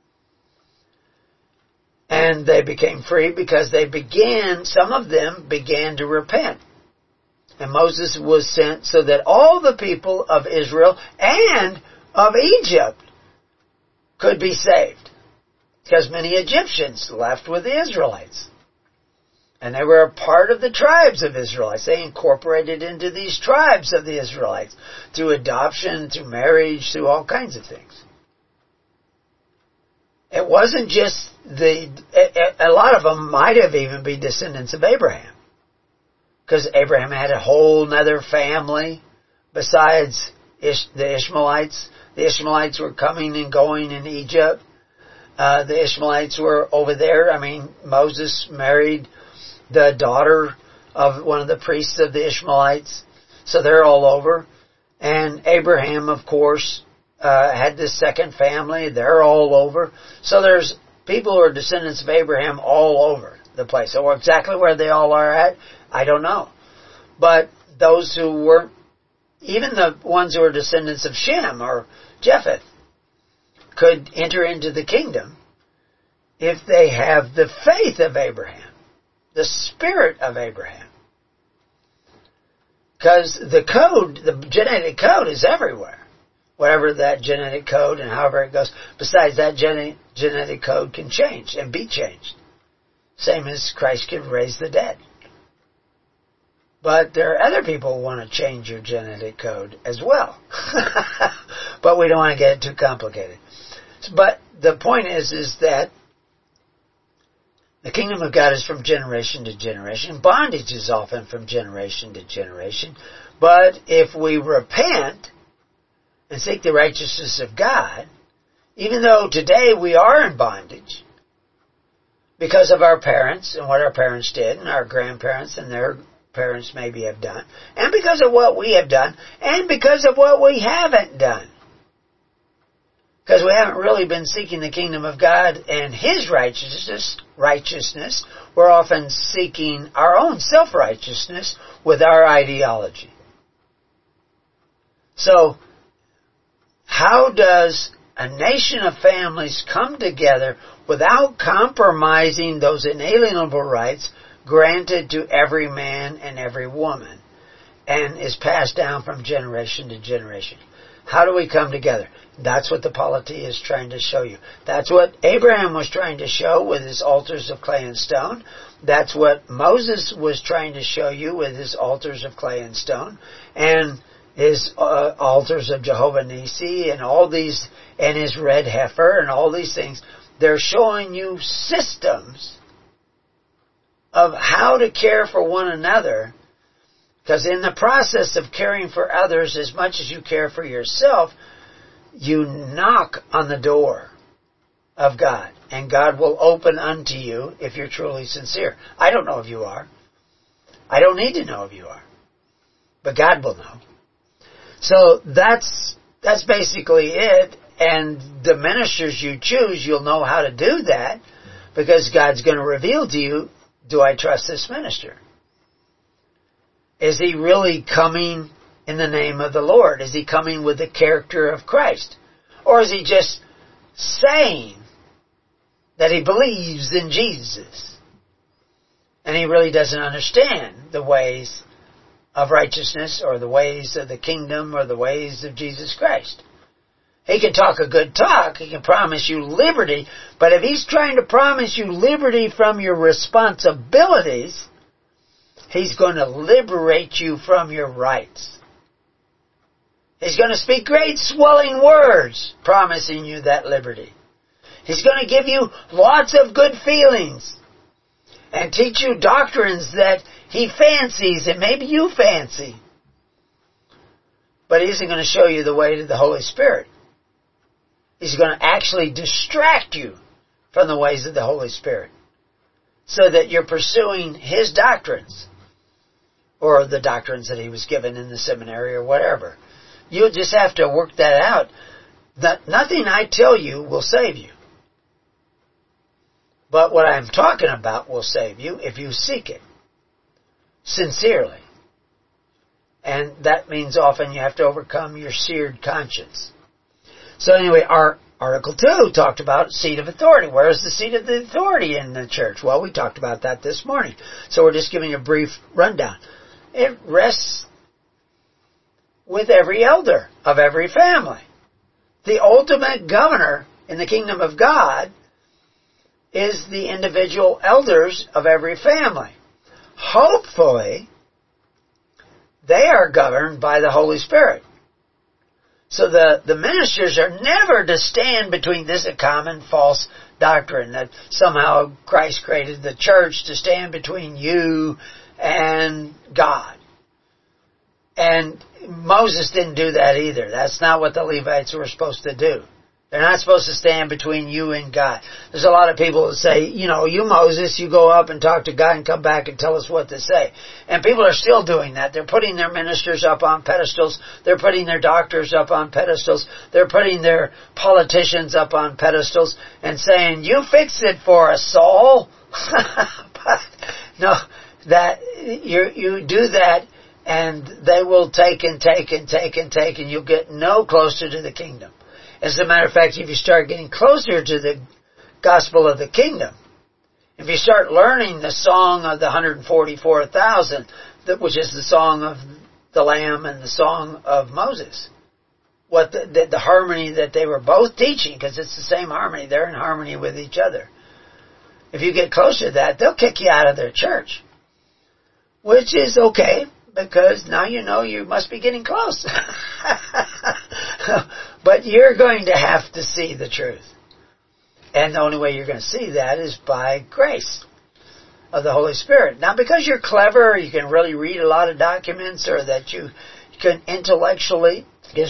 And they became free because some of them began to repent. And Moses was sent so that all the people of Israel and of Egypt could be saved. Because many Egyptians left with the Israelites. And they were a part of the tribes of Israelites. They incorporated into these tribes of the Israelites through adoption, through marriage, through all kinds of things. It wasn't just a lot of them might have even been descendants of Abraham. Because Abraham had a whole other family besides the Ishmaelites. The Ishmaelites were coming and going in Egypt. The Ishmaelites were over there. Moses married the daughter of one of the priests of the Ishmaelites. So they're all over. And Abraham, of course, had this second family. They're all over. So there's people who are descendants of Abraham all over the place. So exactly where they all are at, I don't know. But those who weren't, even the ones who are descendants of Shem or Japheth, could enter into the kingdom if they have the faith of Abraham, the spirit of Abraham. Because the code, the genetic code is everywhere. Whatever that genetic code and however it goes. Besides, that genetic code can change and be changed. Same as Christ can raise the dead. But there are other people who want to change your genetic code as well. But we don't want to get it too complicated. But the point is that the kingdom of God is from generation to generation. Bondage is often from generation to generation. But if we repent and seek the righteousness of God, even though today we are in bondage because of our parents and what our parents did and our grandparents and their parents maybe have done, and because of what we have done, and because of what we haven't done. Because we haven't really been seeking the kingdom of God and His righteousness. We're often seeking our own self-righteousness with our ideology. So, how does a nation of families come together without compromising those inalienable rights granted to every man and every woman and is passed down from generation to generation? How do we come together? That's what the polity is trying to show you. That's what Abraham was trying to show with his altars of clay and stone. That's what Moses was trying to show you with his altars of clay and stone. And his altars of Jehovah Nissi and all these, and his red heifer and all these things. They're showing you systems of how to care for one another. Because in the process of caring for others as much as you care for yourself, you knock on the door of God. And God will open unto you if you're truly sincere. I don't know if you are. I don't need to know if you are. But God will know. So that's basically it. And the ministers you choose, you'll know how to do that. Because God's going to reveal to you, do I trust this minister? Is he really coming in the name of the Lord? Is he coming with the character of Christ? Or is he just saying that he believes in Jesus? And he really doesn't understand the ways of righteousness or the ways of the kingdom or the ways of Jesus Christ. He can talk a good talk. He can promise you liberty. But if he's trying to promise you liberty from your responsibilities, he's going to liberate you from your rights. He's going to speak great swelling words promising you that liberty. He's going to give you lots of good feelings and teach you doctrines that he fancies and maybe you fancy. But he isn't going to show you the way to the Holy Spirit. He's going to actually distract you from the ways of the Holy Spirit so that you're pursuing his doctrines or the doctrines that he was given in the seminary or whatever. You'll just have to work that out. That nothing I tell you will save you. But what I'm talking about will save you if you seek it sincerely. And that means often you have to overcome your seared conscience. So anyway, our Article 2 talked about seat of authority. Where is the seat of the authority in the church? Well, we talked about that this morning. So we're just giving you a brief rundown. It rests with every elder of every family. The ultimate governor in the kingdom of God is the individual elders of every family. Hopefully, they are governed by the Holy Spirit. So the ministers are never to stand between this a common false doctrine that somehow Christ created the church to stand between you and God. And Moses didn't do that either. That's not what the Levites were supposed to do. They're not supposed to stand between you and God. There's a lot of people that say, you Moses, you go up and talk to God and come back and tell us what to say. And people are still doing that. They're putting their ministers up on pedestals. They're putting their doctors up on pedestals. They're putting their politicians up on pedestals and saying, you fix it for us, Saul. But no, that you do that and they will take and take and take and take and you'll get no closer to the kingdom. As a matter of fact, if you start getting closer to the gospel of the kingdom, if you start learning the song of the 144,000, which is the song of the Lamb and the song of Moses, what the harmony that they were both teaching, because it's the same harmony, they're in harmony with each other. If you get closer to that, they'll kick you out of their church, which is okay, because now you know you must be getting close. But you're going to have to see the truth. And the only way you're going to see that is by grace of the Holy Spirit. Not because you're clever, or you can really read a lot of documents, or that you can intellectually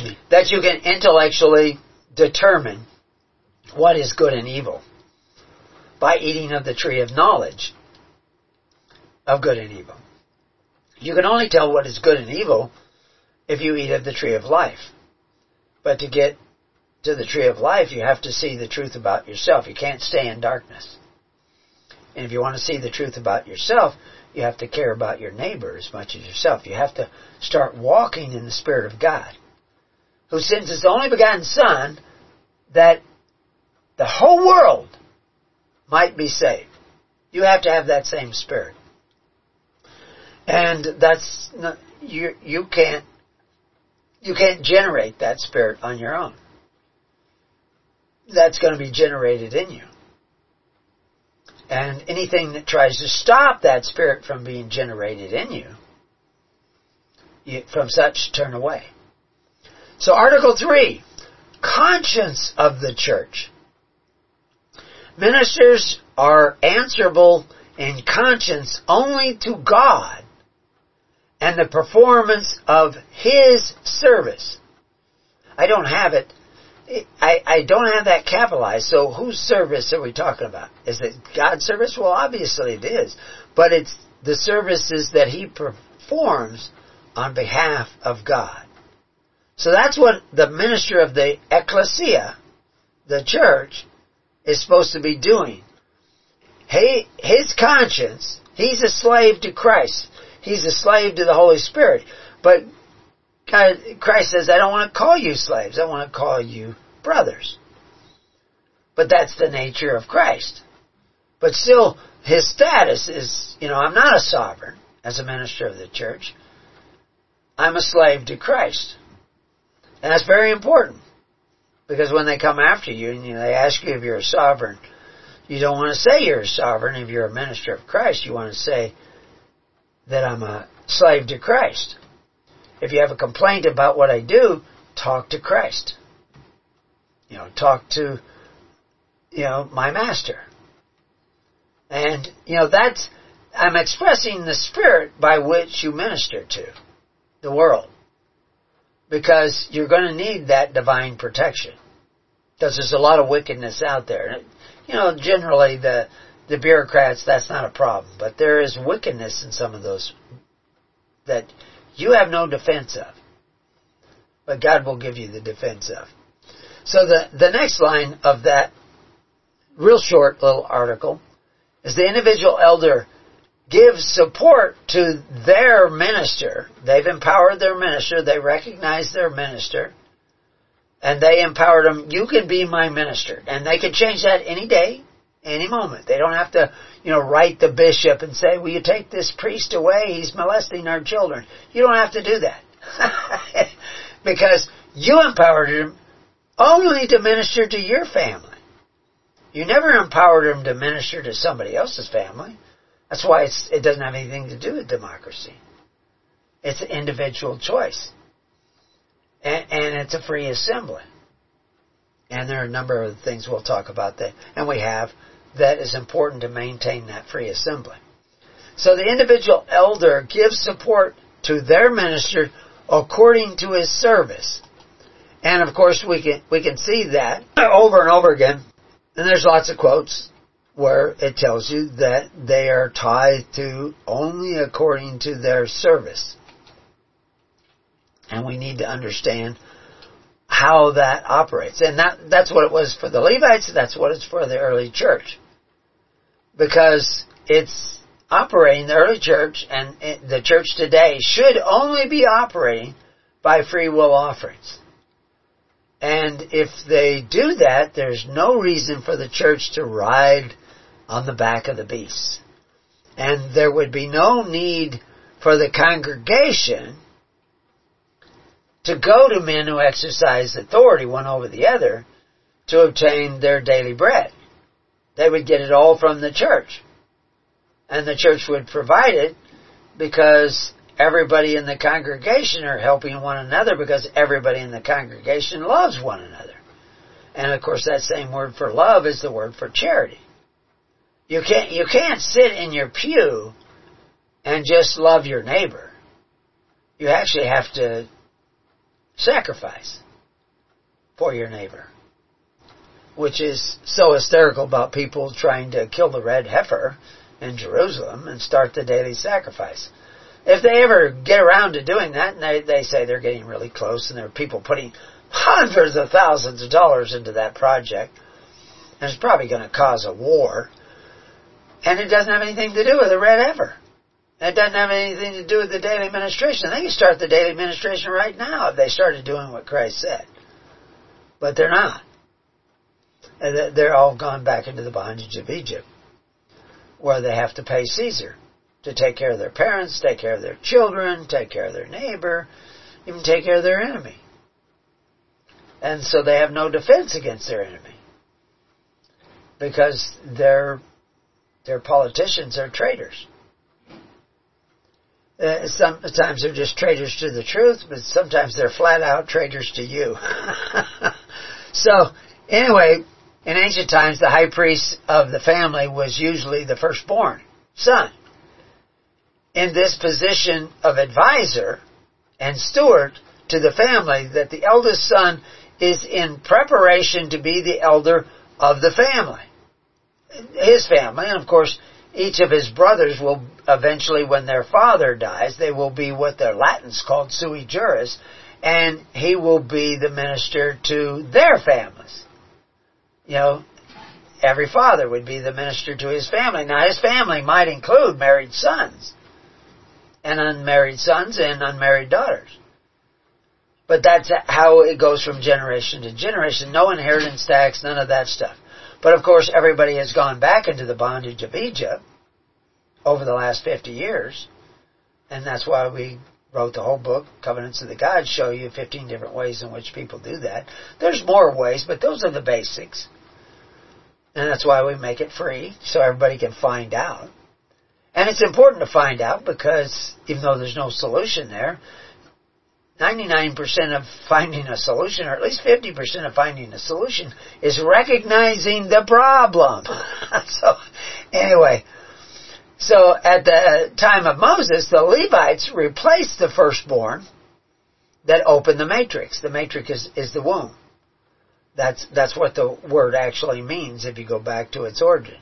determine what is good and evil by eating of the tree of knowledge of good and evil. You can only tell what is good and evil if you eat of the tree of life. But to get to the tree of life, you have to see the truth about yourself. You can't stay in darkness. And if you want to see the truth about yourself, you have to care about your neighbor as much as yourself. You have to start walking in the Spirit of God, who sends His only begotten Son that the whole world might be saved. You have to have that same Spirit. And that's not, you can't generate that Spirit on your own. That's going to be generated in you. And anything that tries to stop that Spirit from being generated in you, from such turn away. So Article 3, conscience of the church. Ministers are answerable in conscience only to God and the performance of His service. I don't have it. I don't have that capitalized, so whose service are we talking about? Is it God's service? Well, obviously it is. But it's the services that He performs on behalf of God. So that's what the minister of the ecclesia, the church, is supposed to be doing. His conscience, he's a slave to Christ. He's a slave to the Holy Spirit. But Christ says, I don't want to call you slaves. I want to call you brothers. But that's the nature of Christ. But still, his status is, I'm not a sovereign as a minister of the church. I'm a slave to Christ. And that's very important. Because when they come after you and they ask you if you're a sovereign, you don't want to say you're a sovereign if you're a minister of Christ. You want to say that I'm a slave to Christ. If you have a complaint about what I do, talk to Christ. Talk to, my master. And, I'm expressing the spirit by which you minister to the world. Because you're going to need that divine protection. Because there's a lot of wickedness out there. Generally the bureaucrats, that's not a problem. But there is wickedness in some of those that you have no defense of. But God will give you the defense of. So the next line of that real short little article is the individual elder gives support to their minister. They've empowered their minister. They recognize their minister. And they empowered them. You can be my minister. And they can change that any day, any moment. They don't have to, write the bishop and say, will you take this priest away? He's molesting our children. You don't have to do that. Because you empowered him only to minister to your family. You never empowered him to minister to somebody else's family. That's why it doesn't have anything to do with democracy. It's an individual choice. And it's a free assembly. And there are a number of things we'll talk about that, and we have, that is important to maintain that free assembly. So the individual elder gives support to their minister according to his service. And of course we can see that over and over again. And there's lots of quotes where it tells you that they are tithed to only according to their service. And we need to understand how that operates. And that's what it was for the Levites. That's what it's for the early church. Because it's operating, the early church and the church today should only be operating by free will offerings. And if they do that, there's no reason for the church to ride on the back of the beast. And there would be no need for the congregation to go to men who exercise authority one over the other to obtain their daily bread. They would get it all from the church. And the church would provide it because everybody in the congregation are helping one another, because everybody in the congregation loves one another. And of course that same word for love is the word for charity. You can't sit in your pew and just love your neighbor. You actually have to sacrifice for your neighbor, which is so hysterical about people trying to kill the red heifer in Jerusalem and start the daily sacrifice. If they ever get around to doing that, and they say they're getting really close, and there are people putting hundreds of thousands of dollars into that project, and it's probably going to cause a war, and it doesn't have anything to do with the red heifer. It doesn't have anything to do with the daily ministration. They can start the daily ministration right now if they started doing what Christ said. But they're not. They're all gone back into the bondage of Egypt, where they have to pay Caesar to take care of their parents, take care of their children, take care of their neighbor, even take care of their enemy. And so they have no defense against their enemy, because their politicians are traitors. Sometimes they're just traitors to the truth, but sometimes they're flat out traitors to you. So, anyway, in ancient times, the high priest of the family was usually the firstborn son. In this position of advisor and steward to the family, that the eldest son is in preparation to be the elder of the family, his family. And of course, each of his brothers will eventually, when their father dies, they will be what the Latins called sui juris, and he will be the minister to their families. You know, every father would be the minister to his family. Now, his family might include married sons, and unmarried sons, and unmarried daughters. But that's how it goes from generation to generation. No inheritance tax, none of that stuff. But of course, everybody has gone back into the bondage of Egypt over the last 50 years. And that's why we wrote the whole book, Covenants of the Gods, show you 15 different ways in which people do that. There's more ways, but those are the basics. And that's why we make it free, so everybody can find out. And it's important to find out, because even though there's no solution there, 99% of finding a solution, or at least 50% of finding a solution, is recognizing the problem. So, anyway, so at the time of Moses, the Levites replaced the firstborn that opened the matrix. The matrix is the womb. That's what the word actually means if you go back to its origin.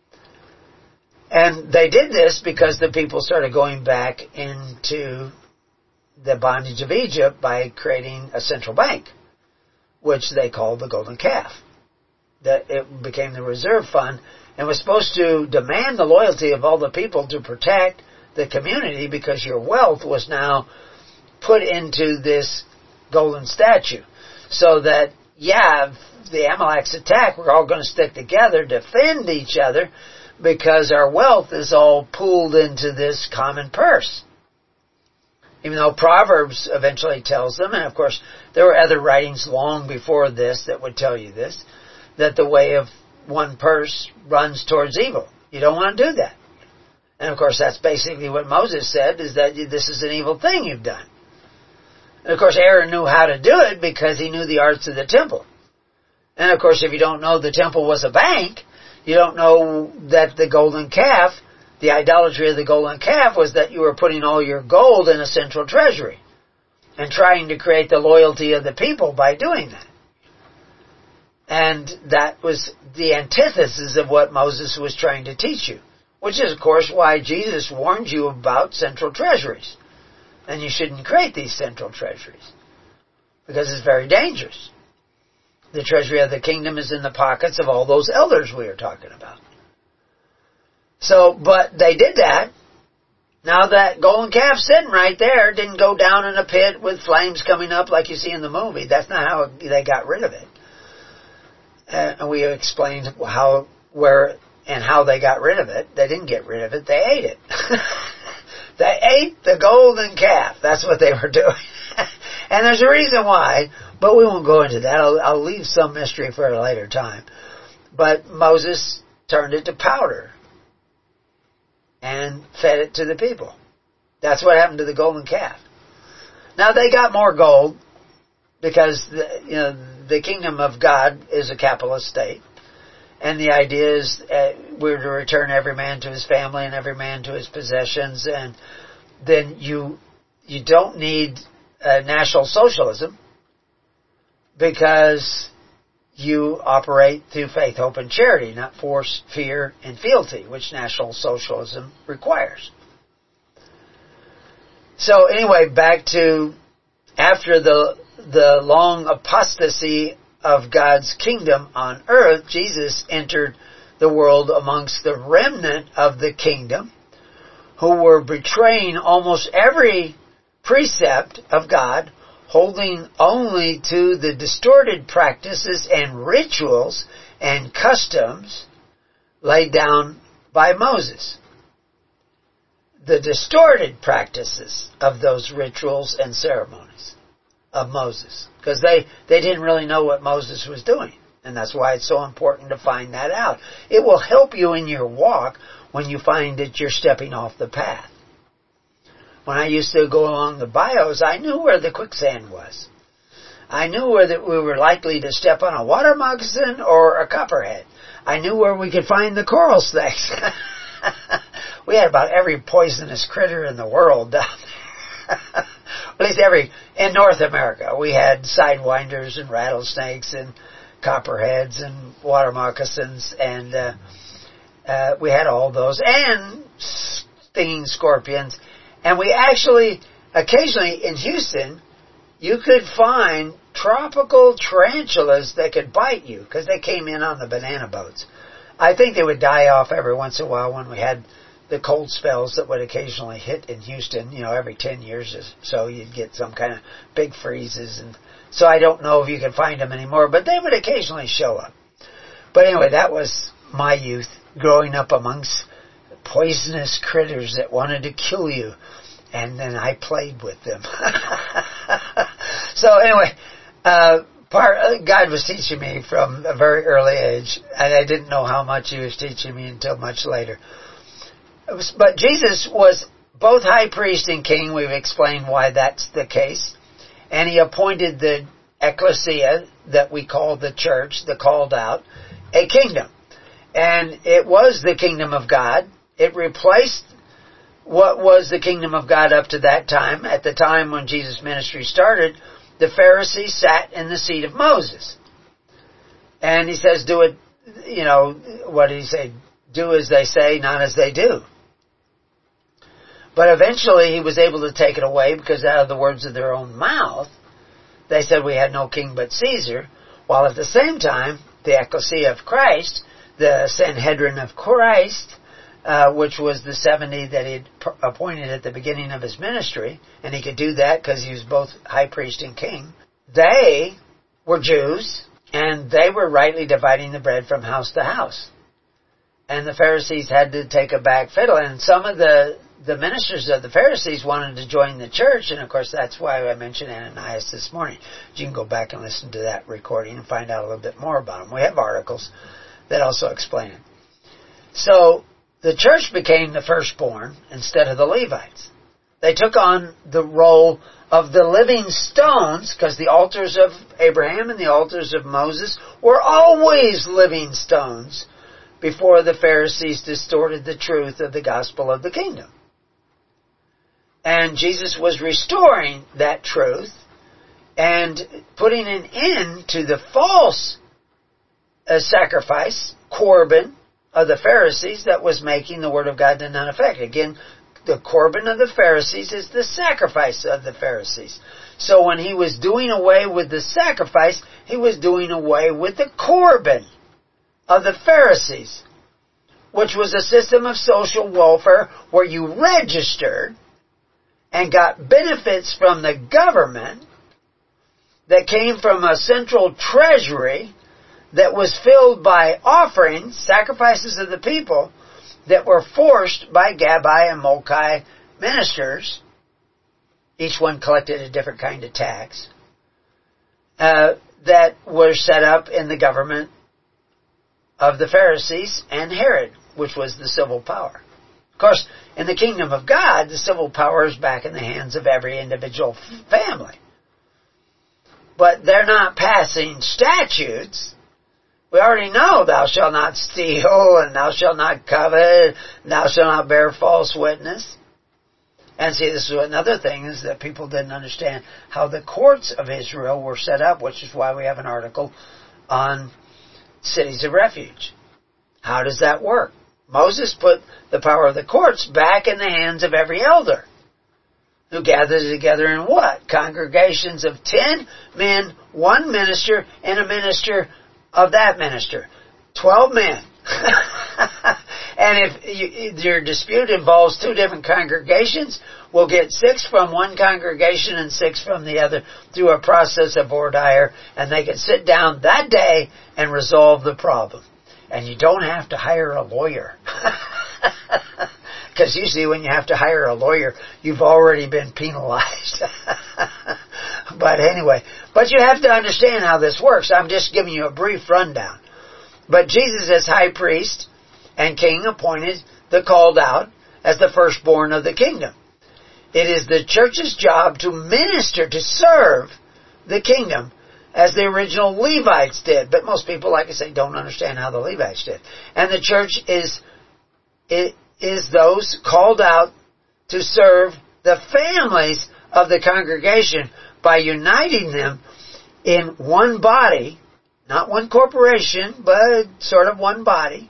And they did this because the people started going back into the bondage of Egypt by creating a central bank, which they called the golden calf. That it became the reserve fund and was supposed to demand the loyalty of all the people to protect the community, because your wealth was now put into this golden statue. So that, if the Amaleks attack, we're all going to stick together, defend each other, because our wealth is all pooled into this common purse. Even though Proverbs eventually tells them, and of course there were other writings long before this that would tell you this, that the way of one purse runs towards evil. You don't want to do that. And of course that's basically what Moses said, is that this is an evil thing you've done. And of course Aaron knew how to do it because he knew the arts of the temple. And of course if you don't know the temple was a bank, you don't know that the golden calf, the idolatry of the golden calf, was that you were putting all your gold in a central treasury and trying to create the loyalty of the people by doing that. And that was the antithesis of what Moses was trying to teach you, which is, of course, why Jesus warned you about central treasuries. And you shouldn't create these central treasuries, because it's very dangerous. The treasury of the kingdom is in the pockets of all those elders we are talking about. So, but they did that, Now that golden calf sitting right there didn't go down in a pit with flames coming up like you see in the movie. That's not how they got rid of it. And we explained how they got rid of it. They didn't get rid of it. They ate it. They ate the golden calf. That's what they were doing. And there's a reason why, but we won't go into that. I'll leave some mystery for a later time. But Moses turned it to powder and fed it to the people. That's what happened to the golden calf. Now they got more gold because the kingdom of God is a capitalist state. And the idea is we're to return every man to his family and every man to his possessions. And then you don't need National Socialism because you operate through faith, hope, and charity, not force, fear, and fealty, which National Socialism requires. So anyway, back to after the long apostasy of God's kingdom on earth, Jesus entered the world amongst the remnant of the kingdom who were betraying almost every precept of God, holding only to the distorted practices and rituals and customs laid down by Moses. The distorted practices of those rituals and ceremonies of Moses. Because they didn't really know what Moses was doing. And that's why it's so important to find that out. It will help you in your walk when you find that you're stepping off the path. When I used to go along the bayous, I knew where the quicksand was. I knew where we were likely to step on a water moccasin or a copperhead. I knew where we could find the coral snakes. We had about every poisonous critter in the world down there. At least in North America. We had sidewinders and rattlesnakes and copperheads and water moccasins, and we had all those, and stinging scorpions. And we actually, occasionally in Houston, you could find tropical tarantulas that could bite you because they came in on the banana boats. I think they would die off every once in a while when we had the cold spells that would occasionally hit in Houston. Every 10 years or so you'd get some kind of big freezes. And so I don't know if you can find them anymore, but they would occasionally show up. But anyway, that was my youth, growing up amongst poisonous critters that wanted to kill you, and then I played with them. So anyway, God was teaching me from a very early age, and I didn't know how much He was teaching me until much later. But Jesus was both high priest and king. We've explained why that's the case. And He appointed the ecclesia that we call the church, the called out, a kingdom. And it was the kingdom of God. It replaced what was the kingdom of God up to that time. At the time when Jesus' ministry started, the Pharisees sat in the seat of Moses. And He says, do it, what did He say? Do as they say, not as they do. But eventually He was able to take it away because out of the words of their own mouth, they said we had no king but Caesar, while at the same time, the ecclesia of Christ, the Sanhedrin of Christ, which was the 70 that He appointed at the beginning of His ministry, and He could do that because He was both high priest and king. They were Jews, and they were rightly dividing the bread from house to house. And the Pharisees had to take a back fiddle, and some of the ministers of the Pharisees wanted to join the church, and of course that's why I mentioned Ananias this morning. You can go back and listen to that recording and find out a little bit more about him. We have articles that also explain it. So the church became the firstborn instead of the Levites. They took on the role of the living stones, because the altars of Abraham and the altars of Moses were always living stones before the Pharisees distorted the truth of the gospel of the kingdom. And Jesus was restoring that truth and putting an end to the false sacrifice, Corban, of the Pharisees that was making the Word of God to none effect. Again, the Corban of the Pharisees is the sacrifice of the Pharisees. So when He was doing away with the sacrifice, He was doing away with the Corban of the Pharisees, which was a system of social welfare where you registered and got benefits from the government that came from a central treasury that was filled by offerings, sacrifices of the people, that were forced by Gabbai and Mulkai ministers. Each one collected a different kind of tax. That were set up in the government of the Pharisees and Herod, which was the civil power. Of course, in the kingdom of God, the civil power is back in the hands of every individual family. But they're not passing statutes. We already know thou shalt not steal, and thou shalt not covet, and thou shalt not bear false witness. And see, this is another thing, is that people didn't understand how the courts of Israel were set up, which is why we have an article on cities of refuge. How does that work? Moses put the power of the courts back in the hands of every elder, who gathers together in what? Congregations of 10 men, 1 minister, and a minister of that minister. 12 men. And if your dispute involves 2 different congregations, we'll get 6 from one congregation and 6 from the other through a process of voir dire, and they can sit down that day and resolve the problem. And you don't have to hire a lawyer. Because usually when you have to hire a lawyer, you've already been penalized. But anyway, but you have to understand how this works. I'm just giving you a brief rundown. But Jesus as high priest and king appointed the called out as the firstborn of the kingdom. It is the church's job to minister, to serve the kingdom as the original Levites did. But most people, like I say, don't understand how the Levites did. And the church is those called out to serve the families of the congregation by uniting them in one body, not one corporation, but sort of one body,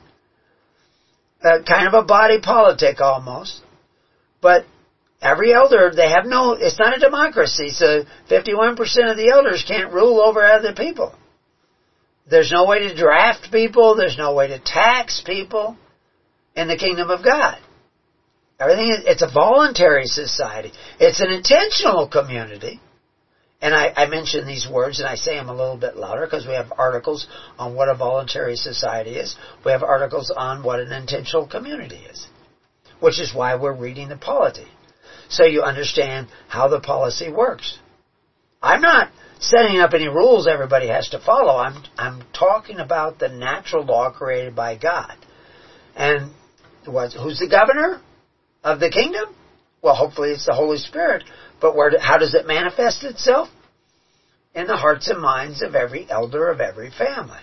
kind of a body politic almost. But every elder, it's not a democracy, so 51% of the elders can't rule over other people. There's no way to draft people, there's no way to tax people in the kingdom of God. It's a voluntary society. It's an intentional community. And I mention these words, and I say them a little bit louder because we have articles on what a voluntary society is. We have articles on what an intentional community is, which is why we're reading the polity, so you understand how the policy works. I'm not setting up any rules everybody has to follow. I'm talking about the natural law created by God. And who's the governor of the kingdom? Well, hopefully it's the Holy Spirit. But how does it manifest itself? In the hearts and minds of every elder of every family.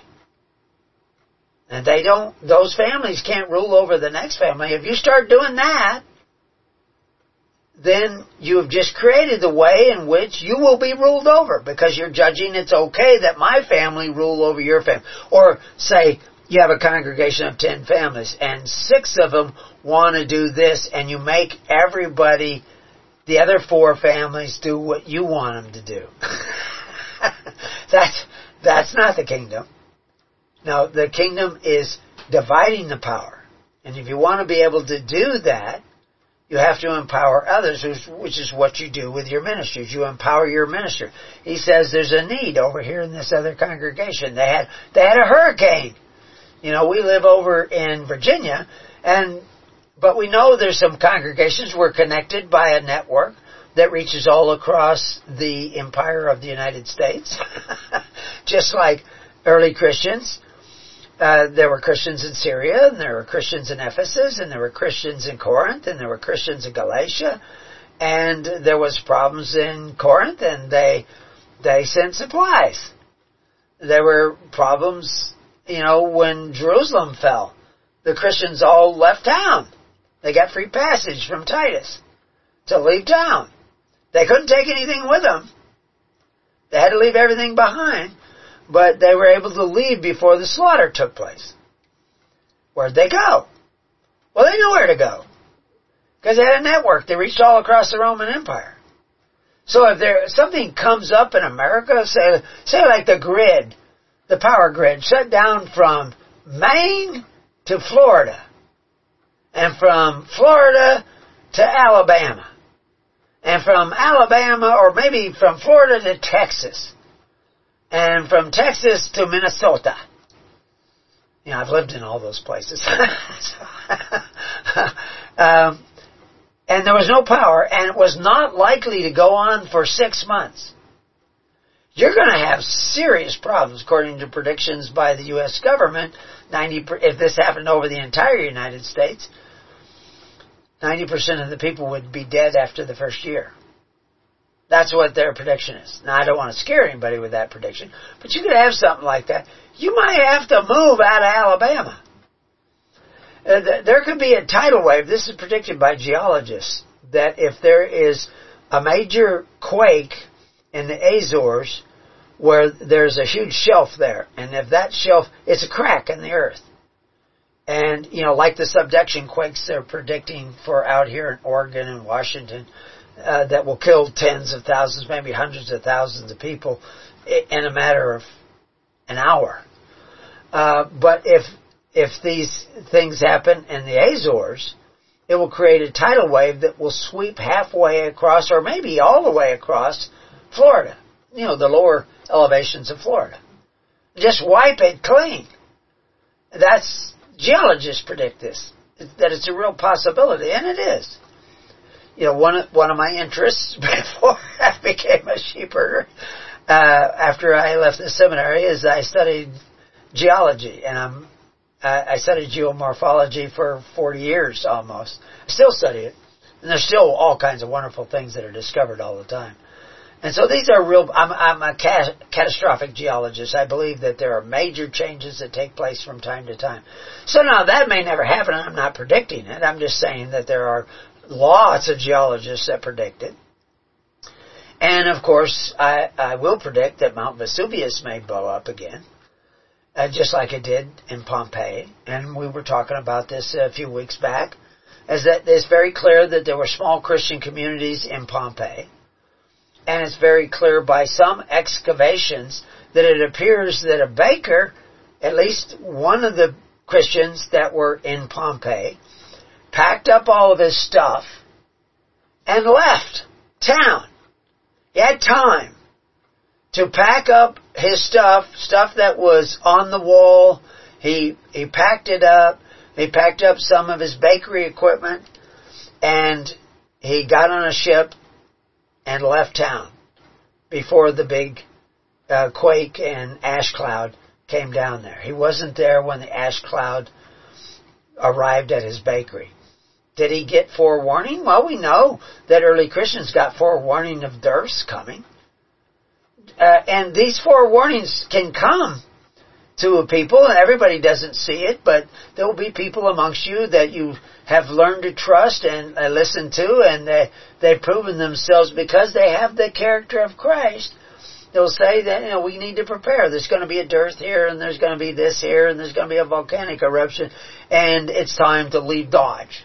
And those families can't rule over the next family. If you start doing that, then you have just created the way in which you will be ruled over, because you're judging it's okay that my family rule over your family. Or say you have a congregation of 10 families and 6 of them want to do this, and you make everybody, the other 4 families, do what you want them to do. That's not the kingdom. No, the kingdom is dividing the power. And if you want to be able to do that, you have to empower others, which is what you do with your ministers. You empower your minister. He says there's a need over here in this other congregation. They had a hurricane. We live over in Virginia, but we know there's some congregations we're connected by a network that reaches all across the empire of the United States. Just like early Christians. There were Christians in Syria, and there were Christians in Ephesus, and there were Christians in Corinth, and there were Christians in Galatia. And there was problems in Corinth, and they sent supplies. There were problems, when Jerusalem fell. The Christians all left town. They got free passage from Titus to leave town. They couldn't take anything with them. They had to leave everything behind, but they were able to leave before the slaughter took place. Where'd they go? Well, they knew where to go, because they had a network. They reached all across the Roman Empire. So if something comes up in America, say like the grid, the power grid, shut down from Maine to Florida, and from Florida to Alabama, and from Alabama, or maybe from Florida to Texas, and from Texas to Minnesota. You know, I've lived in all those places. And there was no power, and it was not likely to go on for 6 months. You're going to have serious problems, according to predictions by the U.S. government. If this happened over the entire United States, 90% of the people would be dead after the first year. That's what their prediction is. Now, I don't want to scare anybody with that prediction, but you could have something like that. You might have to move out of Alabama. There could be a tidal wave. This is predicted by geologists, that if there is a major quake in the Azores where there's a huge shelf there, and if that shelf, it's a crack in the earth. And, you know, like the subduction quakes they're predicting for out here in Oregon and Washington, that will kill tens of thousands, maybe hundreds of thousands of people in a matter of an hour. But if these things happen in the Azores, it will create a tidal wave that will sweep halfway across, or maybe all the way across Florida. You know, the lower elevations of Florida. Just wipe it clean. Geologists predict this, that it's a real possibility, and it is. You know, one of my interests before I became a sheep herder, after I left the seminary, is I studied geology, and I studied geomorphology for 40 years almost. I still study it, and there's still all kinds of wonderful things that are discovered all the time. And so these are real. I'm a catastrophic geologist. I believe that there are major changes that take place from time to time. So now that may never happen, and I'm not predicting it. I'm just saying that there are lots of geologists that predict it. And of course, I will predict that Mount Vesuvius may blow up again, just like it did in Pompeii. And we were talking about this a few weeks back, as that it's very clear that there were small Christian communities in Pompeii. And it's very clear by some excavations that it appears that a baker, at least one of the Christians that were in Pompeii, packed up all of his stuff and left town. He had time to pack up his stuff that was on the wall. He packed it up. He packed up some of his bakery equipment, and he got on a ship and left town before the big quake and ash cloud came down there. He wasn't there when the ash cloud arrived at his bakery. Did he get forewarning? Well, we know that early Christians got forewarning of dearths coming. And these forewarnings can come to people, and everybody doesn't see it, but there will be people amongst you that you have learned to trust and listen to, and they've proven themselves because they have the character of Christ. They'll say that, you know, we need to prepare. There's going to be a dearth here, and there's going to be this here, and there's going to be a volcanic eruption, and it's time to leave Dodge.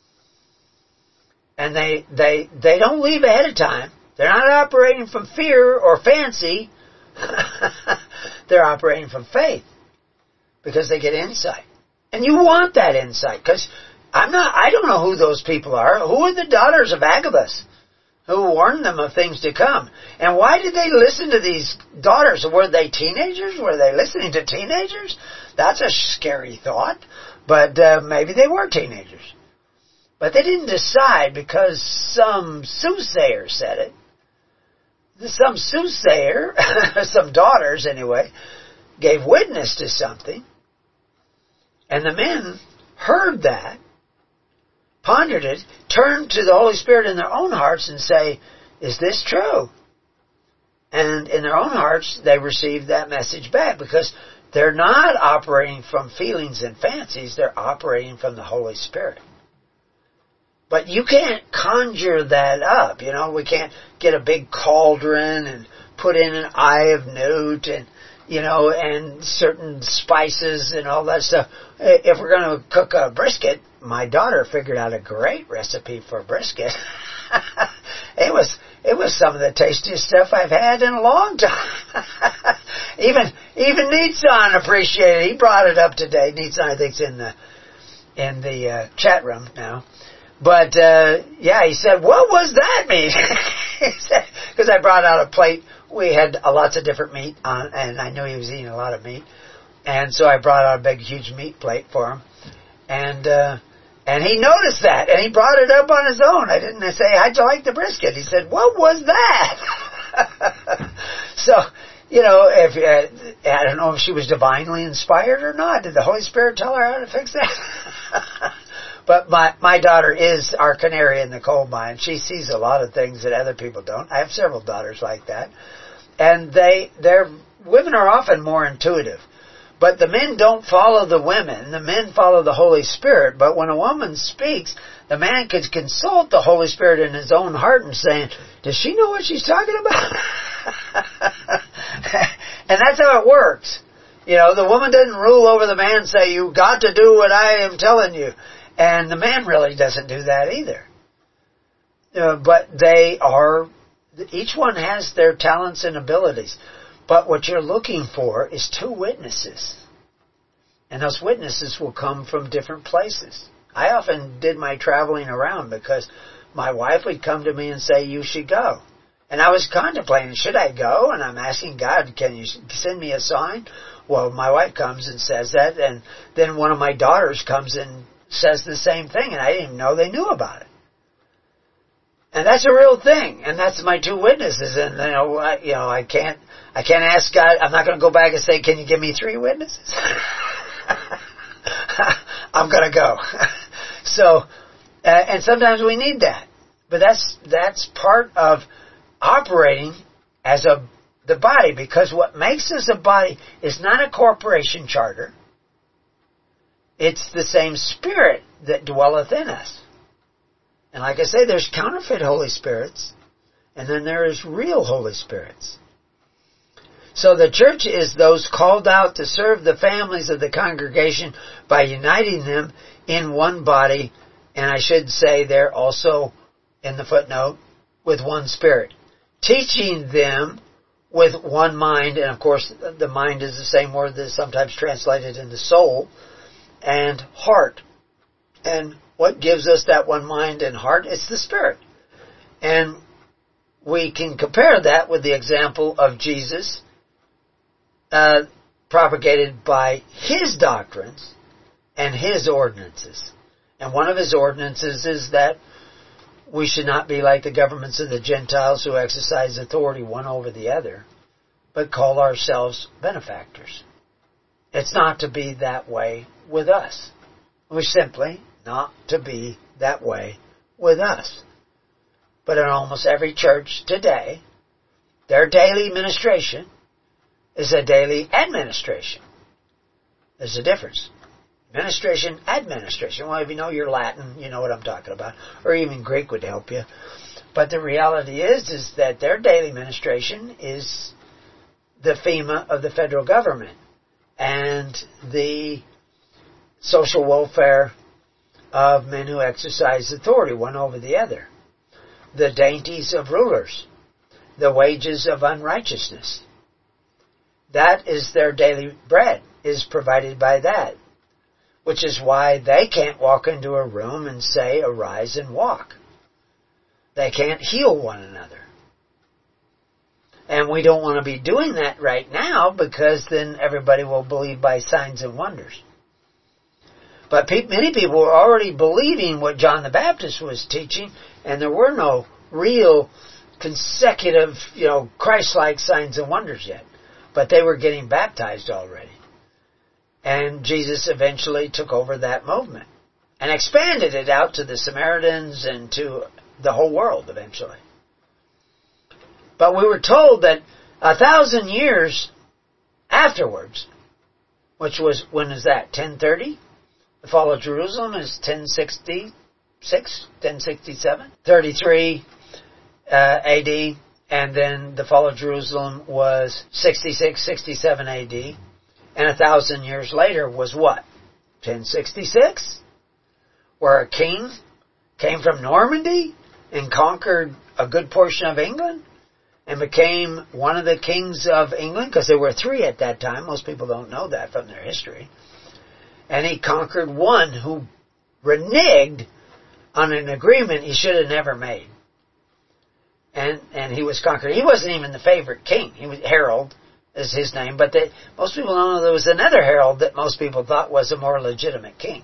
And they don't leave ahead of time. They're not operating from fear or fancy. They're operating from faith, because they get insight. And you want that insight, because I don't know who those people are. Who are the daughters of Agabus who warned them of things to come? And why did they listen to these daughters? Were they teenagers? Were they listening to teenagers? That's a scary thought, but maybe they were teenagers. But they didn't decide because some soothsayer said it. Some soothsayer, some daughters anyway, gave witness to something. And the men heard that, pondered it, turned to the Holy Spirit in their own hearts and say, is this true? And in their own hearts, they received that message back, because they're not operating from feelings and fancies, they're operating from the Holy Spirit. But you can't conjure that up, you know. We can't get a big cauldron and put in an eye of newt and, you know, and certain spices and all that stuff. If we're going to cook a brisket, my daughter figured out a great recipe for brisket. It was some of the tastiest stuff I've had in a long time. Even Neatson appreciated it. He brought it up today. Neatson, I think, is in in the chat room now. But, he said, what was that meat? He said, because I brought out a plate. We had lots of different meat on, and I knew he was eating a lot of meat. And so I brought out a big, huge meat plate for him. And he noticed that, and he brought it up on his own. I didn't say, how'd you like the brisket? He said, what was that? So, I don't know if she was divinely inspired or not. Did the Holy Spirit tell her how to fix that? But my daughter is our canary in the coal mine. She sees a lot of things that other people don't. I have several daughters like that. And their women are often more intuitive. But the men don't follow the women. The men follow the Holy Spirit. But when a woman speaks, the man could consult the Holy Spirit in his own heart and saying, does she know what she's talking about? And that's how it works. The woman doesn't rule over the man and say, you got to do what I am telling you. And the man really doesn't do that either. But each one has their talents and abilities. But what you're looking for is two witnesses. And those witnesses will come from different places. I often did my traveling around because my wife would come to me and say, you should go. And I was contemplating, should I go? And I'm asking God, can you send me a sign? Well, my wife comes and says that, and then one of my daughters comes and says the same thing, and I didn't even know they knew about it. And that's a real thing, and that's my two witnesses. And I can't ask God. I'm not going to go back and say, "Can you give me three witnesses?" I'm going to go. So, and sometimes we need that, but that's part of operating as the body, because what makes us a body is not a corporation charter. It's the same Spirit that dwelleth in us. And like I say, there's counterfeit Holy Spirits, and then there is real Holy Spirits. So the church is those called out to serve the families of the congregation by uniting them in one body, and I should say there also in the footnote, with one Spirit. Teaching them with one mind, and of course the mind is the same word that's sometimes translated into soul, and heart. And what gives us that one mind and heart? It's the Spirit. And we can compare that with the example of Jesus, propagated by His doctrines and His ordinances. And one of His ordinances is that we should not be like the governments of the Gentiles who exercise authority one over the other, but call ourselves benefactors. It's not to be that way with us. We're simply not to be that way with us. But in almost every church today, their daily ministration is a daily administration. There's a difference. Ministration, administration. Well, if you know your Latin, you know what I'm talking about. Or even Greek would help you. But the reality is that their daily ministration is the FEMA of the federal government and the social welfare of men who exercise authority one over the other. The dainties of rulers. The wages of unrighteousness. That is their daily bread, is provided by that. Which is why they can't walk into a room and say, arise and walk. They can't heal one another. And we don't want to be doing that right now, because then everybody will believe by signs and wonders. But many people were already believing what John the Baptist was teaching, and there were no real consecutive, Christ-like signs and wonders yet. But they were getting baptized already. And Jesus eventually took over that movement and expanded it out to the Samaritans and to the whole world eventually. But we were told that 1,000 years afterwards, which was, when is that, 1030? The fall of Jerusalem is 1066, 1067, 33 AD, and then the fall of Jerusalem was 66, 67 AD. And 1,000 years later was what? 1066? Where a king came from Normandy and conquered a good portion of England and became one of the kings of England, because there were three at that time. Most people don't know that from their history. And he conquered one who reneged on an agreement he should have never made. And he was conquered. He wasn't even the favorite king. He was Harold is his name, but most people don't know there was another Harold that most people thought was a more legitimate king.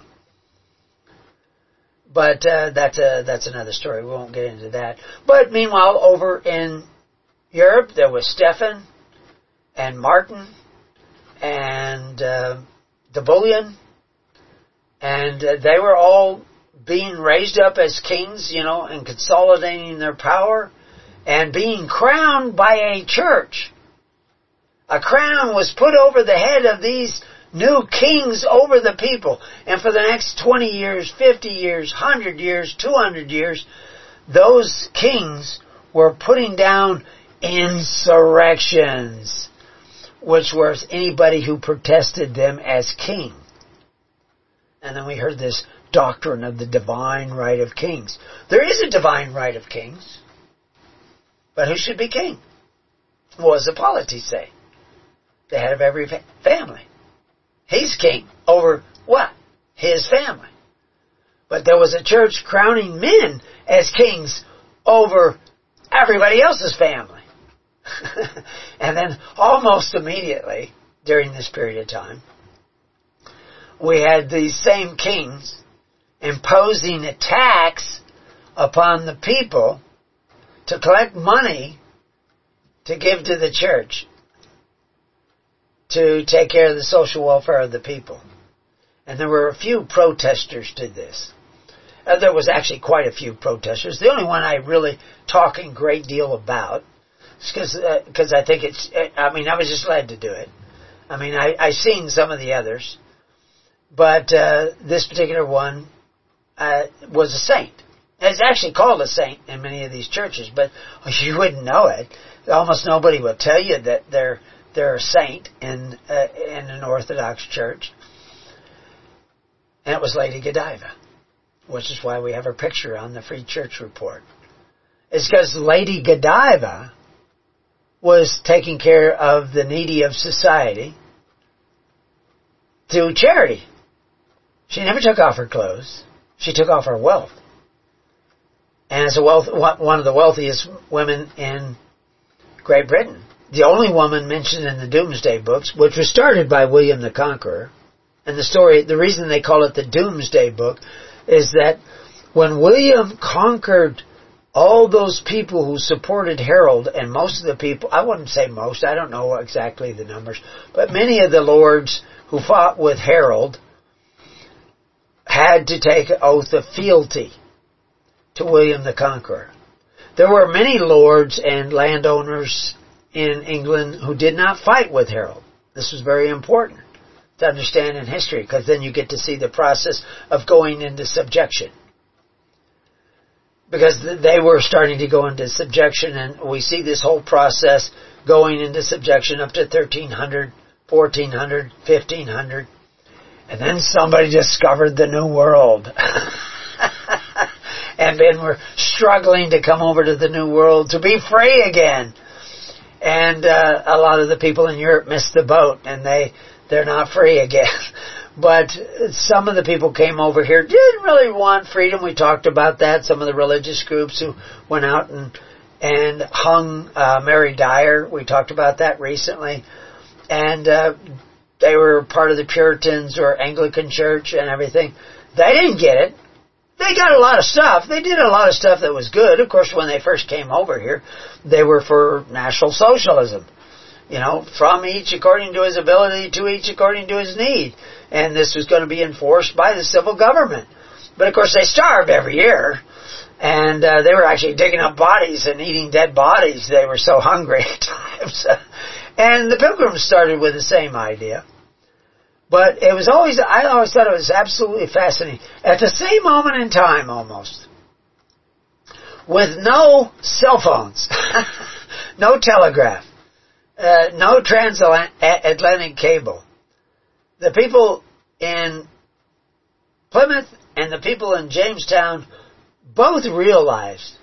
But that's another story. We won't get into that. But meanwhile, over in Europe, there was Stephen and Martin and the Bullion, and they were all being raised up as kings, and consolidating their power and being crowned by a church. A crown was put over the head of these new kings over the people. And for the next 20 years, 50 years, 100 years, 200 years, those kings were putting down insurrections, which was anybody who protested them as king. And then we heard this doctrine of the divine right of kings. There is a divine right of kings, but who should be king? What does the polities say? The head of every family. He's king over what? His family. But there was a church crowning men as kings over everybody else's family. And then almost immediately, during this period of time, we had these same kings imposing a tax upon the people to collect money to give to the church to take care of the social welfare of the people. And there were a few protesters to this. There was actually quite a few protesters. The only one I really talk a great deal about is because I think I was just led to do it. I seen some of the others, but this particular one was a saint. It's actually called a saint in many of these churches, but you wouldn't know it. Almost nobody will tell you that they're a saint in an Orthodox church. And it was Lady Godiva, which is why we have her picture on the Free Church Report. It's because Lady Godiva was taking care of the needy of society through charity. She never took off her clothes. She took off her wealth. And as one of the wealthiest women in Great Britain. The only woman mentioned in the Doomsday Books, which was started by William the Conqueror. And the reason they call it the Doomsday Book is that when William conquered all those people who supported Harold, and most of the people, I wouldn't say most, I don't know exactly the numbers, but many of the lords who fought with Harold had to take an oath of fealty to William the Conqueror. There were many lords and landowners in England who did not fight with Harold. This was very important to understand in history, because then you get to see the process of going into subjection. Because they were starting to go into subjection, and we see this whole process going into subjection up to 1300, 1400, 1500. And then somebody discovered the New World. And then we're struggling to come over to the New World to be free again. And a lot of the people in Europe missed the boat, and they're not free again. But some of the people came over here, didn't really want freedom. We talked about that. Some of the religious groups who went out and hung Mary Dyer. We talked about that recently. And they were part of the Puritans or Anglican Church and everything. They didn't get it. They got a lot of stuff. They did a lot of stuff that was good. Of course, when they first came over here, they were for National Socialism. From each according to his ability, to each according to his need. And this was going to be enforced by the civil government. But of course, they starved every year. And they were actually digging up bodies and eating dead bodies. They were so hungry at times. And the Pilgrims started with the same idea. But I always thought it was absolutely fascinating. At the same moment in time, almost, with no cell phones, no telegraph, no transatlantic cable, the people in Plymouth and the people in Jamestown both realized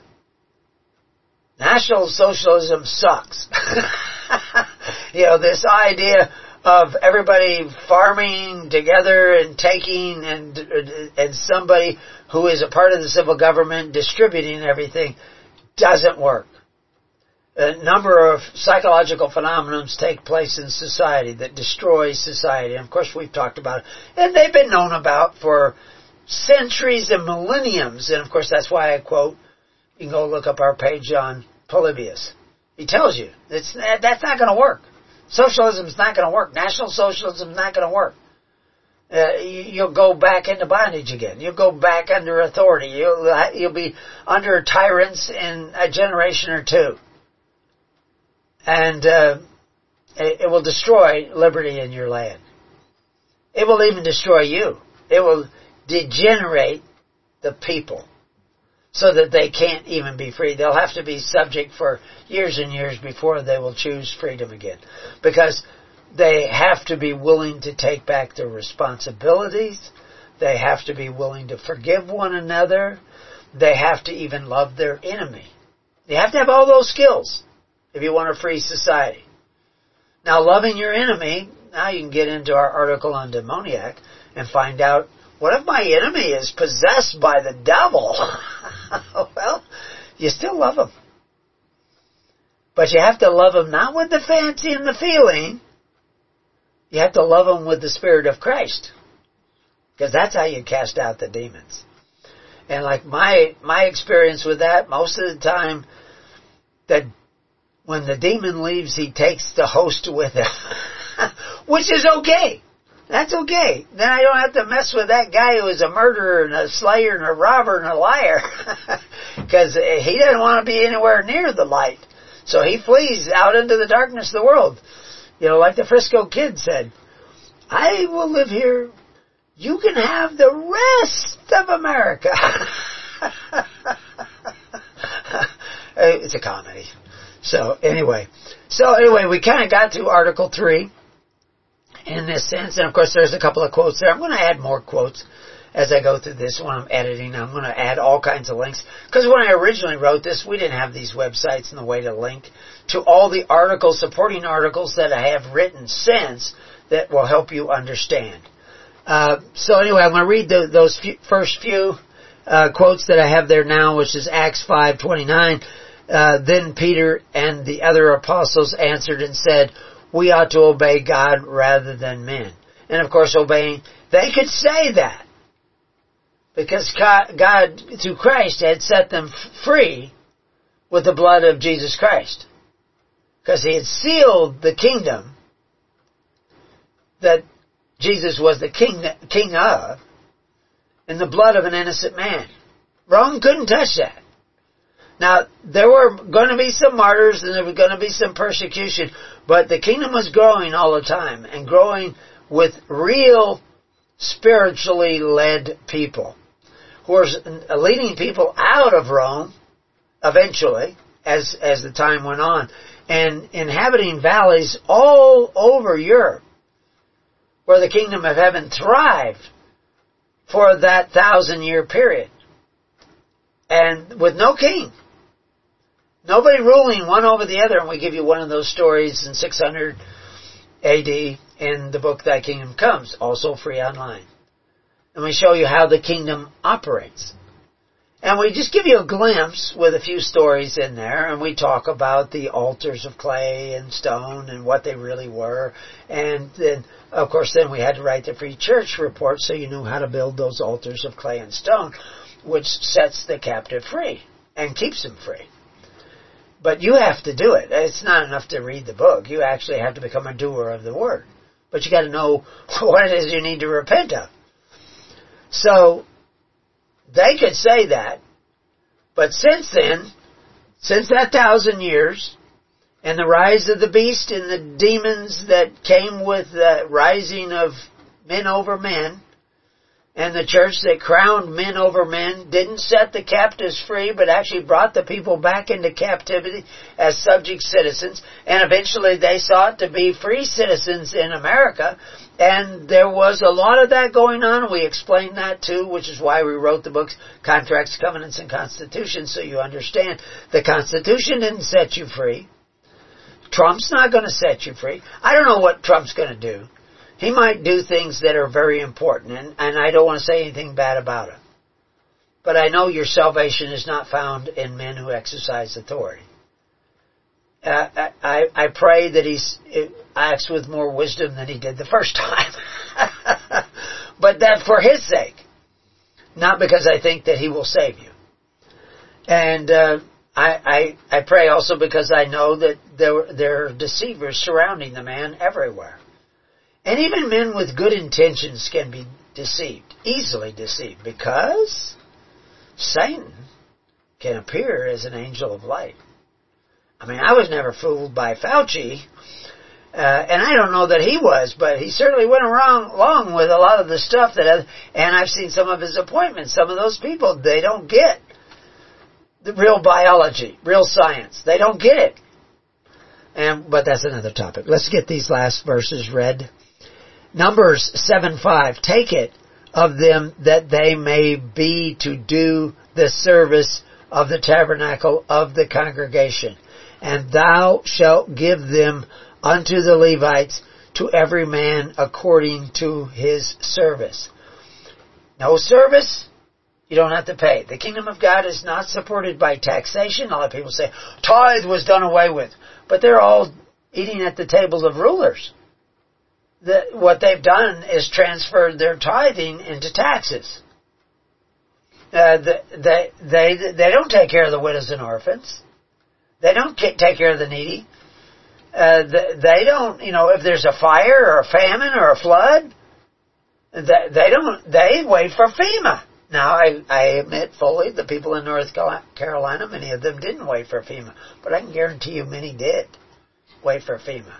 National Socialism sucks. This idea of everybody farming together and taking, and somebody who is a part of the civil government distributing everything doesn't work. A number of psychological phenomena take place in society that destroy society. And of course we've talked about it. And they've been known about for centuries and millenniums. And of course that's why I quote, you can go look up our page on Polybius. He tells you, that's not going to work. Socialism is not going to work. National socialism is not going to work. You'll go back into bondage again. You'll go back under authority. You'll be under tyrants in a generation or two. And it will destroy liberty in your land. It will even destroy you. It will degenerate the people so that they can't even be free. They'll have to be subject for years and years before they will choose freedom again. Because they have to be willing to take back their responsibilities. They have to be willing to forgive one another. They have to even love their enemy. You have to have all those skills if you want a free society. Now, loving your enemy, now you can get into our article on demoniac and find out, what if my enemy is possessed by the devil? Well, you still love him. But you have to love him not with the fancy and the feeling. You have to love him with the Spirit of Christ. Because that's how you cast out the demons. And like my experience with that, most of the time, that when the demon leaves, he takes the host with him. Which is okay. That's okay. Then I don't have to mess with that guy who is a murderer and a slayer and a robber and a liar. Because he doesn't want to be anywhere near the light. So he flees out into the darkness of the world. You know, like the Frisco Kid said, I will live here. You can have the rest of America. It's a comedy. So anyway, we kind of got to Article 3 in this sense. And of course, there's a couple of quotes there. I'm going to add more quotes as I go through this when I'm editing. I'm going to add all kinds of links. Because when I originally wrote this, we didn't have these websites and the way to link to all the articles, supporting articles that I have written since that will help you understand. So anyway, I'm going to read those first few quotes that I have there now, which is Acts 5:29. Then Peter and the other apostles answered and said, we ought to obey God rather than men. And of course, obeying, they could say that because God, through Christ, had set them free with the blood of Jesus Christ. Because he had sealed the kingdom that Jesus was the king of in the blood of an innocent man. Rome couldn't touch that. Now, there were going to be some martyrs and there was going to be some persecution, but the kingdom was growing all the time and growing with real spiritually led people who were leading people out of Rome eventually as the time went on and inhabiting valleys all over Europe where the kingdom of heaven thrived for that 1,000-year period and with no king. Nobody ruling one over the other, and we give you one of those stories in 600 AD in the book Thy Kingdom Comes, also free online. And we show you how the kingdom operates. And we just give you a glimpse with a few stories in there, and we talk about the altars of clay and stone and what they really were. And then, of course, then we had to write the Free Church report so you knew how to build those altars of clay and stone, which sets the captive free and keeps him free. But you have to do it. It's not enough to read the book. You actually have to become a doer of the word. But you got to know what it is you need to repent of. So, they could say that. But since then, since that 1,000 years, and the rise of the beast and the demons that came with the rising of men over men, and the church that crowned men over men didn't set the captives free, but actually brought the people back into captivity as subject citizens. And eventually they sought to be free citizens in America. And there was a lot of that going on. We explained that too, which is why we wrote the books, Contracts, Covenants, and Constitutions, so you understand. The Constitution didn't set you free. Trump's not going to set you free. I don't know what Trump's going to do. He might do things that are very important, and I don't want to say anything bad about him. But I know your salvation is not found in men who exercise authority. I pray that he acts with more wisdom than he did the first time. But that for his sake. Not because I think that he will save you. And I pray also because I know that there are deceivers surrounding the man everywhere. And even men with good intentions can be deceived, easily deceived, because Satan can appear as an angel of light. I mean, I was never fooled by Fauci, and I don't know that he was, but he certainly went along with a lot of the stuff and I've seen some of his appointments. Some of those people, they don't get the real biology, real science. They don't get it. But that's another topic. Let's get these last verses read. Numbers 7:5. Take it of them that they may be to do the service of the tabernacle of the congregation. And thou shalt give them unto the Levites, to every man according to his service. No service, you don't have to pay. The kingdom of God is not supported by taxation. A lot of people say, tithe was done away with. But they're all eating at the tables of rulers. What they've done is transferred their tithing into taxes. They don't take care of the widows and orphans. They don't take care of the needy. They don't, if there's a fire or a famine or a flood, they wait for FEMA. Now, I admit fully the people in North Carolina, many of them didn't wait for FEMA, but I can guarantee you many did wait for FEMA.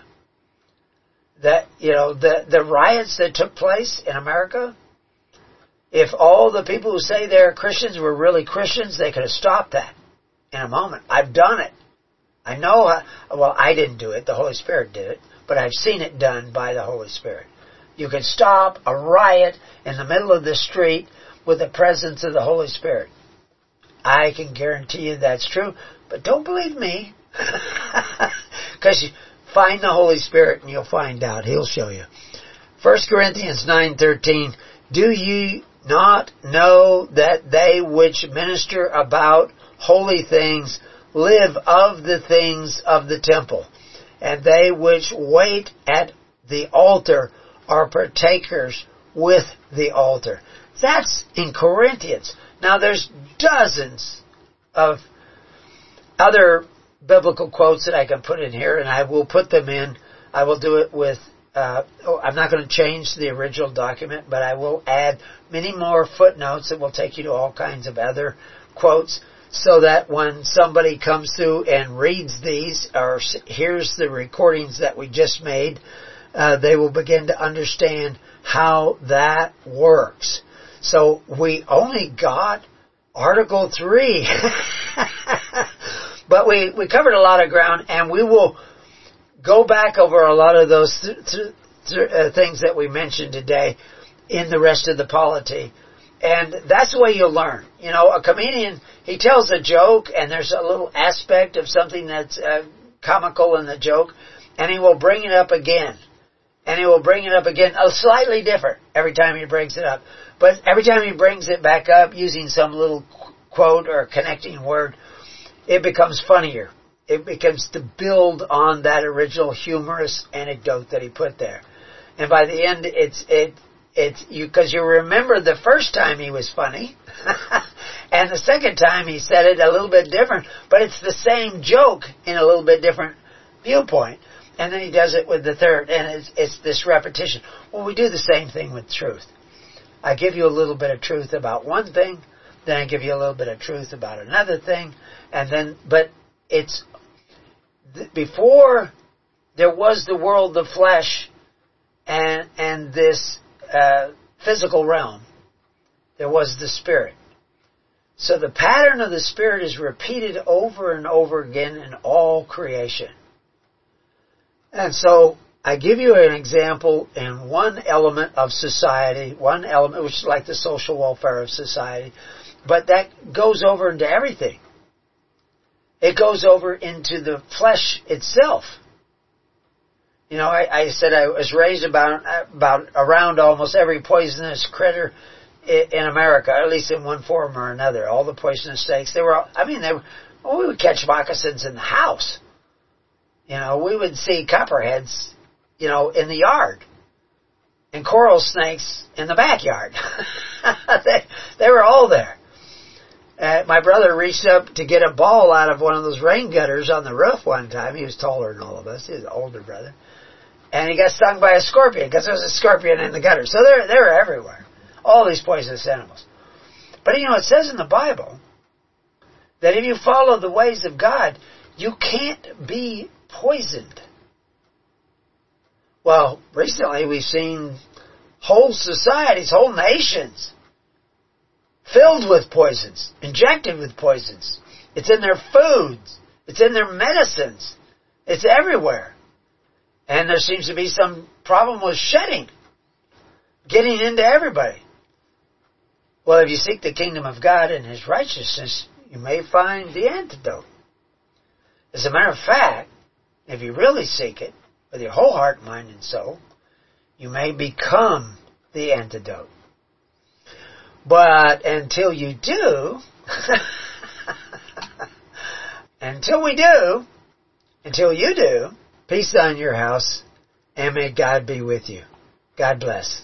The riots that took place in America, if all the people who say they're Christians were really Christians, they could have stopped that in a moment. I've done it. I know, I didn't do it, the Holy Spirit did it, but I've seen it done by the Holy Spirit. You can stop a riot in the middle of the street with the presence of the Holy Spirit. I can guarantee you that's true, but don't believe me. Because you find the Holy Spirit and you'll find out. He'll show you. 1 Corinthians 9:13, do ye not know that they which minister about holy things live of the things of the temple, and they which wait at the altar are partakers with the altar. That's in Corinthians. Now there's dozens of other biblical quotes that I can put in here, and I will put them in. I will do it with, I'm not going to change the original document, but I will add many more footnotes that will take you to all kinds of other quotes, so that when somebody comes through and reads these or hears the recordings that we just made, they will begin to understand how that works. So we only got Article 3. But we covered a lot of ground, and we will go back over a lot of those things that we mentioned today in the rest of the polity. And that's the way you'll learn. A comedian, he tells a joke, and there's a little aspect of something that's comical in the joke, and he will bring it up again. And he will bring it up again, slightly different every time he brings it up. But every time he brings it back up using some little quote or connecting word, it becomes funnier. It becomes to build on that original humorous anecdote that he put there. And by the end, it's you, because you remember the first time he was funny, and the second time he said it a little bit different, but it's the same joke in a little bit different viewpoint. And then he does it with the third, and it's this repetition. Well, we do the same thing with truth. I give you a little bit of truth about one thing, then I give you a little bit of truth about another thing, but it's before there was the world, the flesh, and this physical realm, there was the Spirit. So the pattern of the Spirit is repeated over and over again in all creation. And so I give you an example in one element of society, one element which is like the social welfare of society, but that goes over into everything. It goes over into the flesh itself. You know, I said I was raised about around almost every poisonous critter in America, at least in one form or another. All the poisonous snakes, we would catch moccasins in the house. You know, we would see copperheads, you know, in the yard. And coral snakes in the backyard. they were all there. My brother reached up to get a ball out of one of those rain gutters on the roof one time. He was taller than all of us. He was an older brother. And he got stung by a scorpion because there was a scorpion in the gutter. So they were everywhere. All these poisonous animals. But you know, it says in the Bible that if you follow the ways of God, you can't be poisoned. Well, recently we've seen whole societies, whole nations filled with poisons, injected with poisons. It's in their foods. It's in their medicines. It's everywhere. And there seems to be some problem with shedding, getting into everybody. Well, if you seek the kingdom of God and His righteousness, you may find the antidote. As a matter of fact, if you really seek it, with your whole heart, mind, and soul, you may become the antidote. But until you do, until you do, peace on your house, and may God be with you. God bless.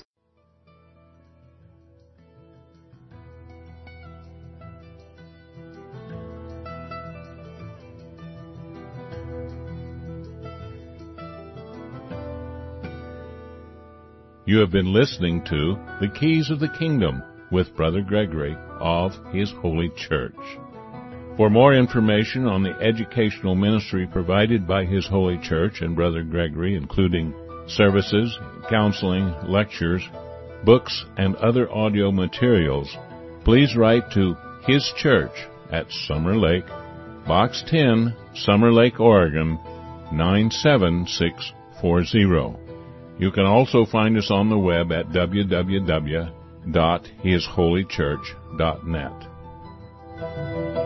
You have been listening to The Keys of the Kingdom with Brother Gregory of His Holy Church. For more information on the educational ministry provided by His Holy Church and Brother Gregory, including services, counseling, lectures, books, and other audio materials, please write to His Church at Summer Lake, Box 10, Summer Lake, Oregon, 97640. You can also find us on the web at www.hisholychurch.net.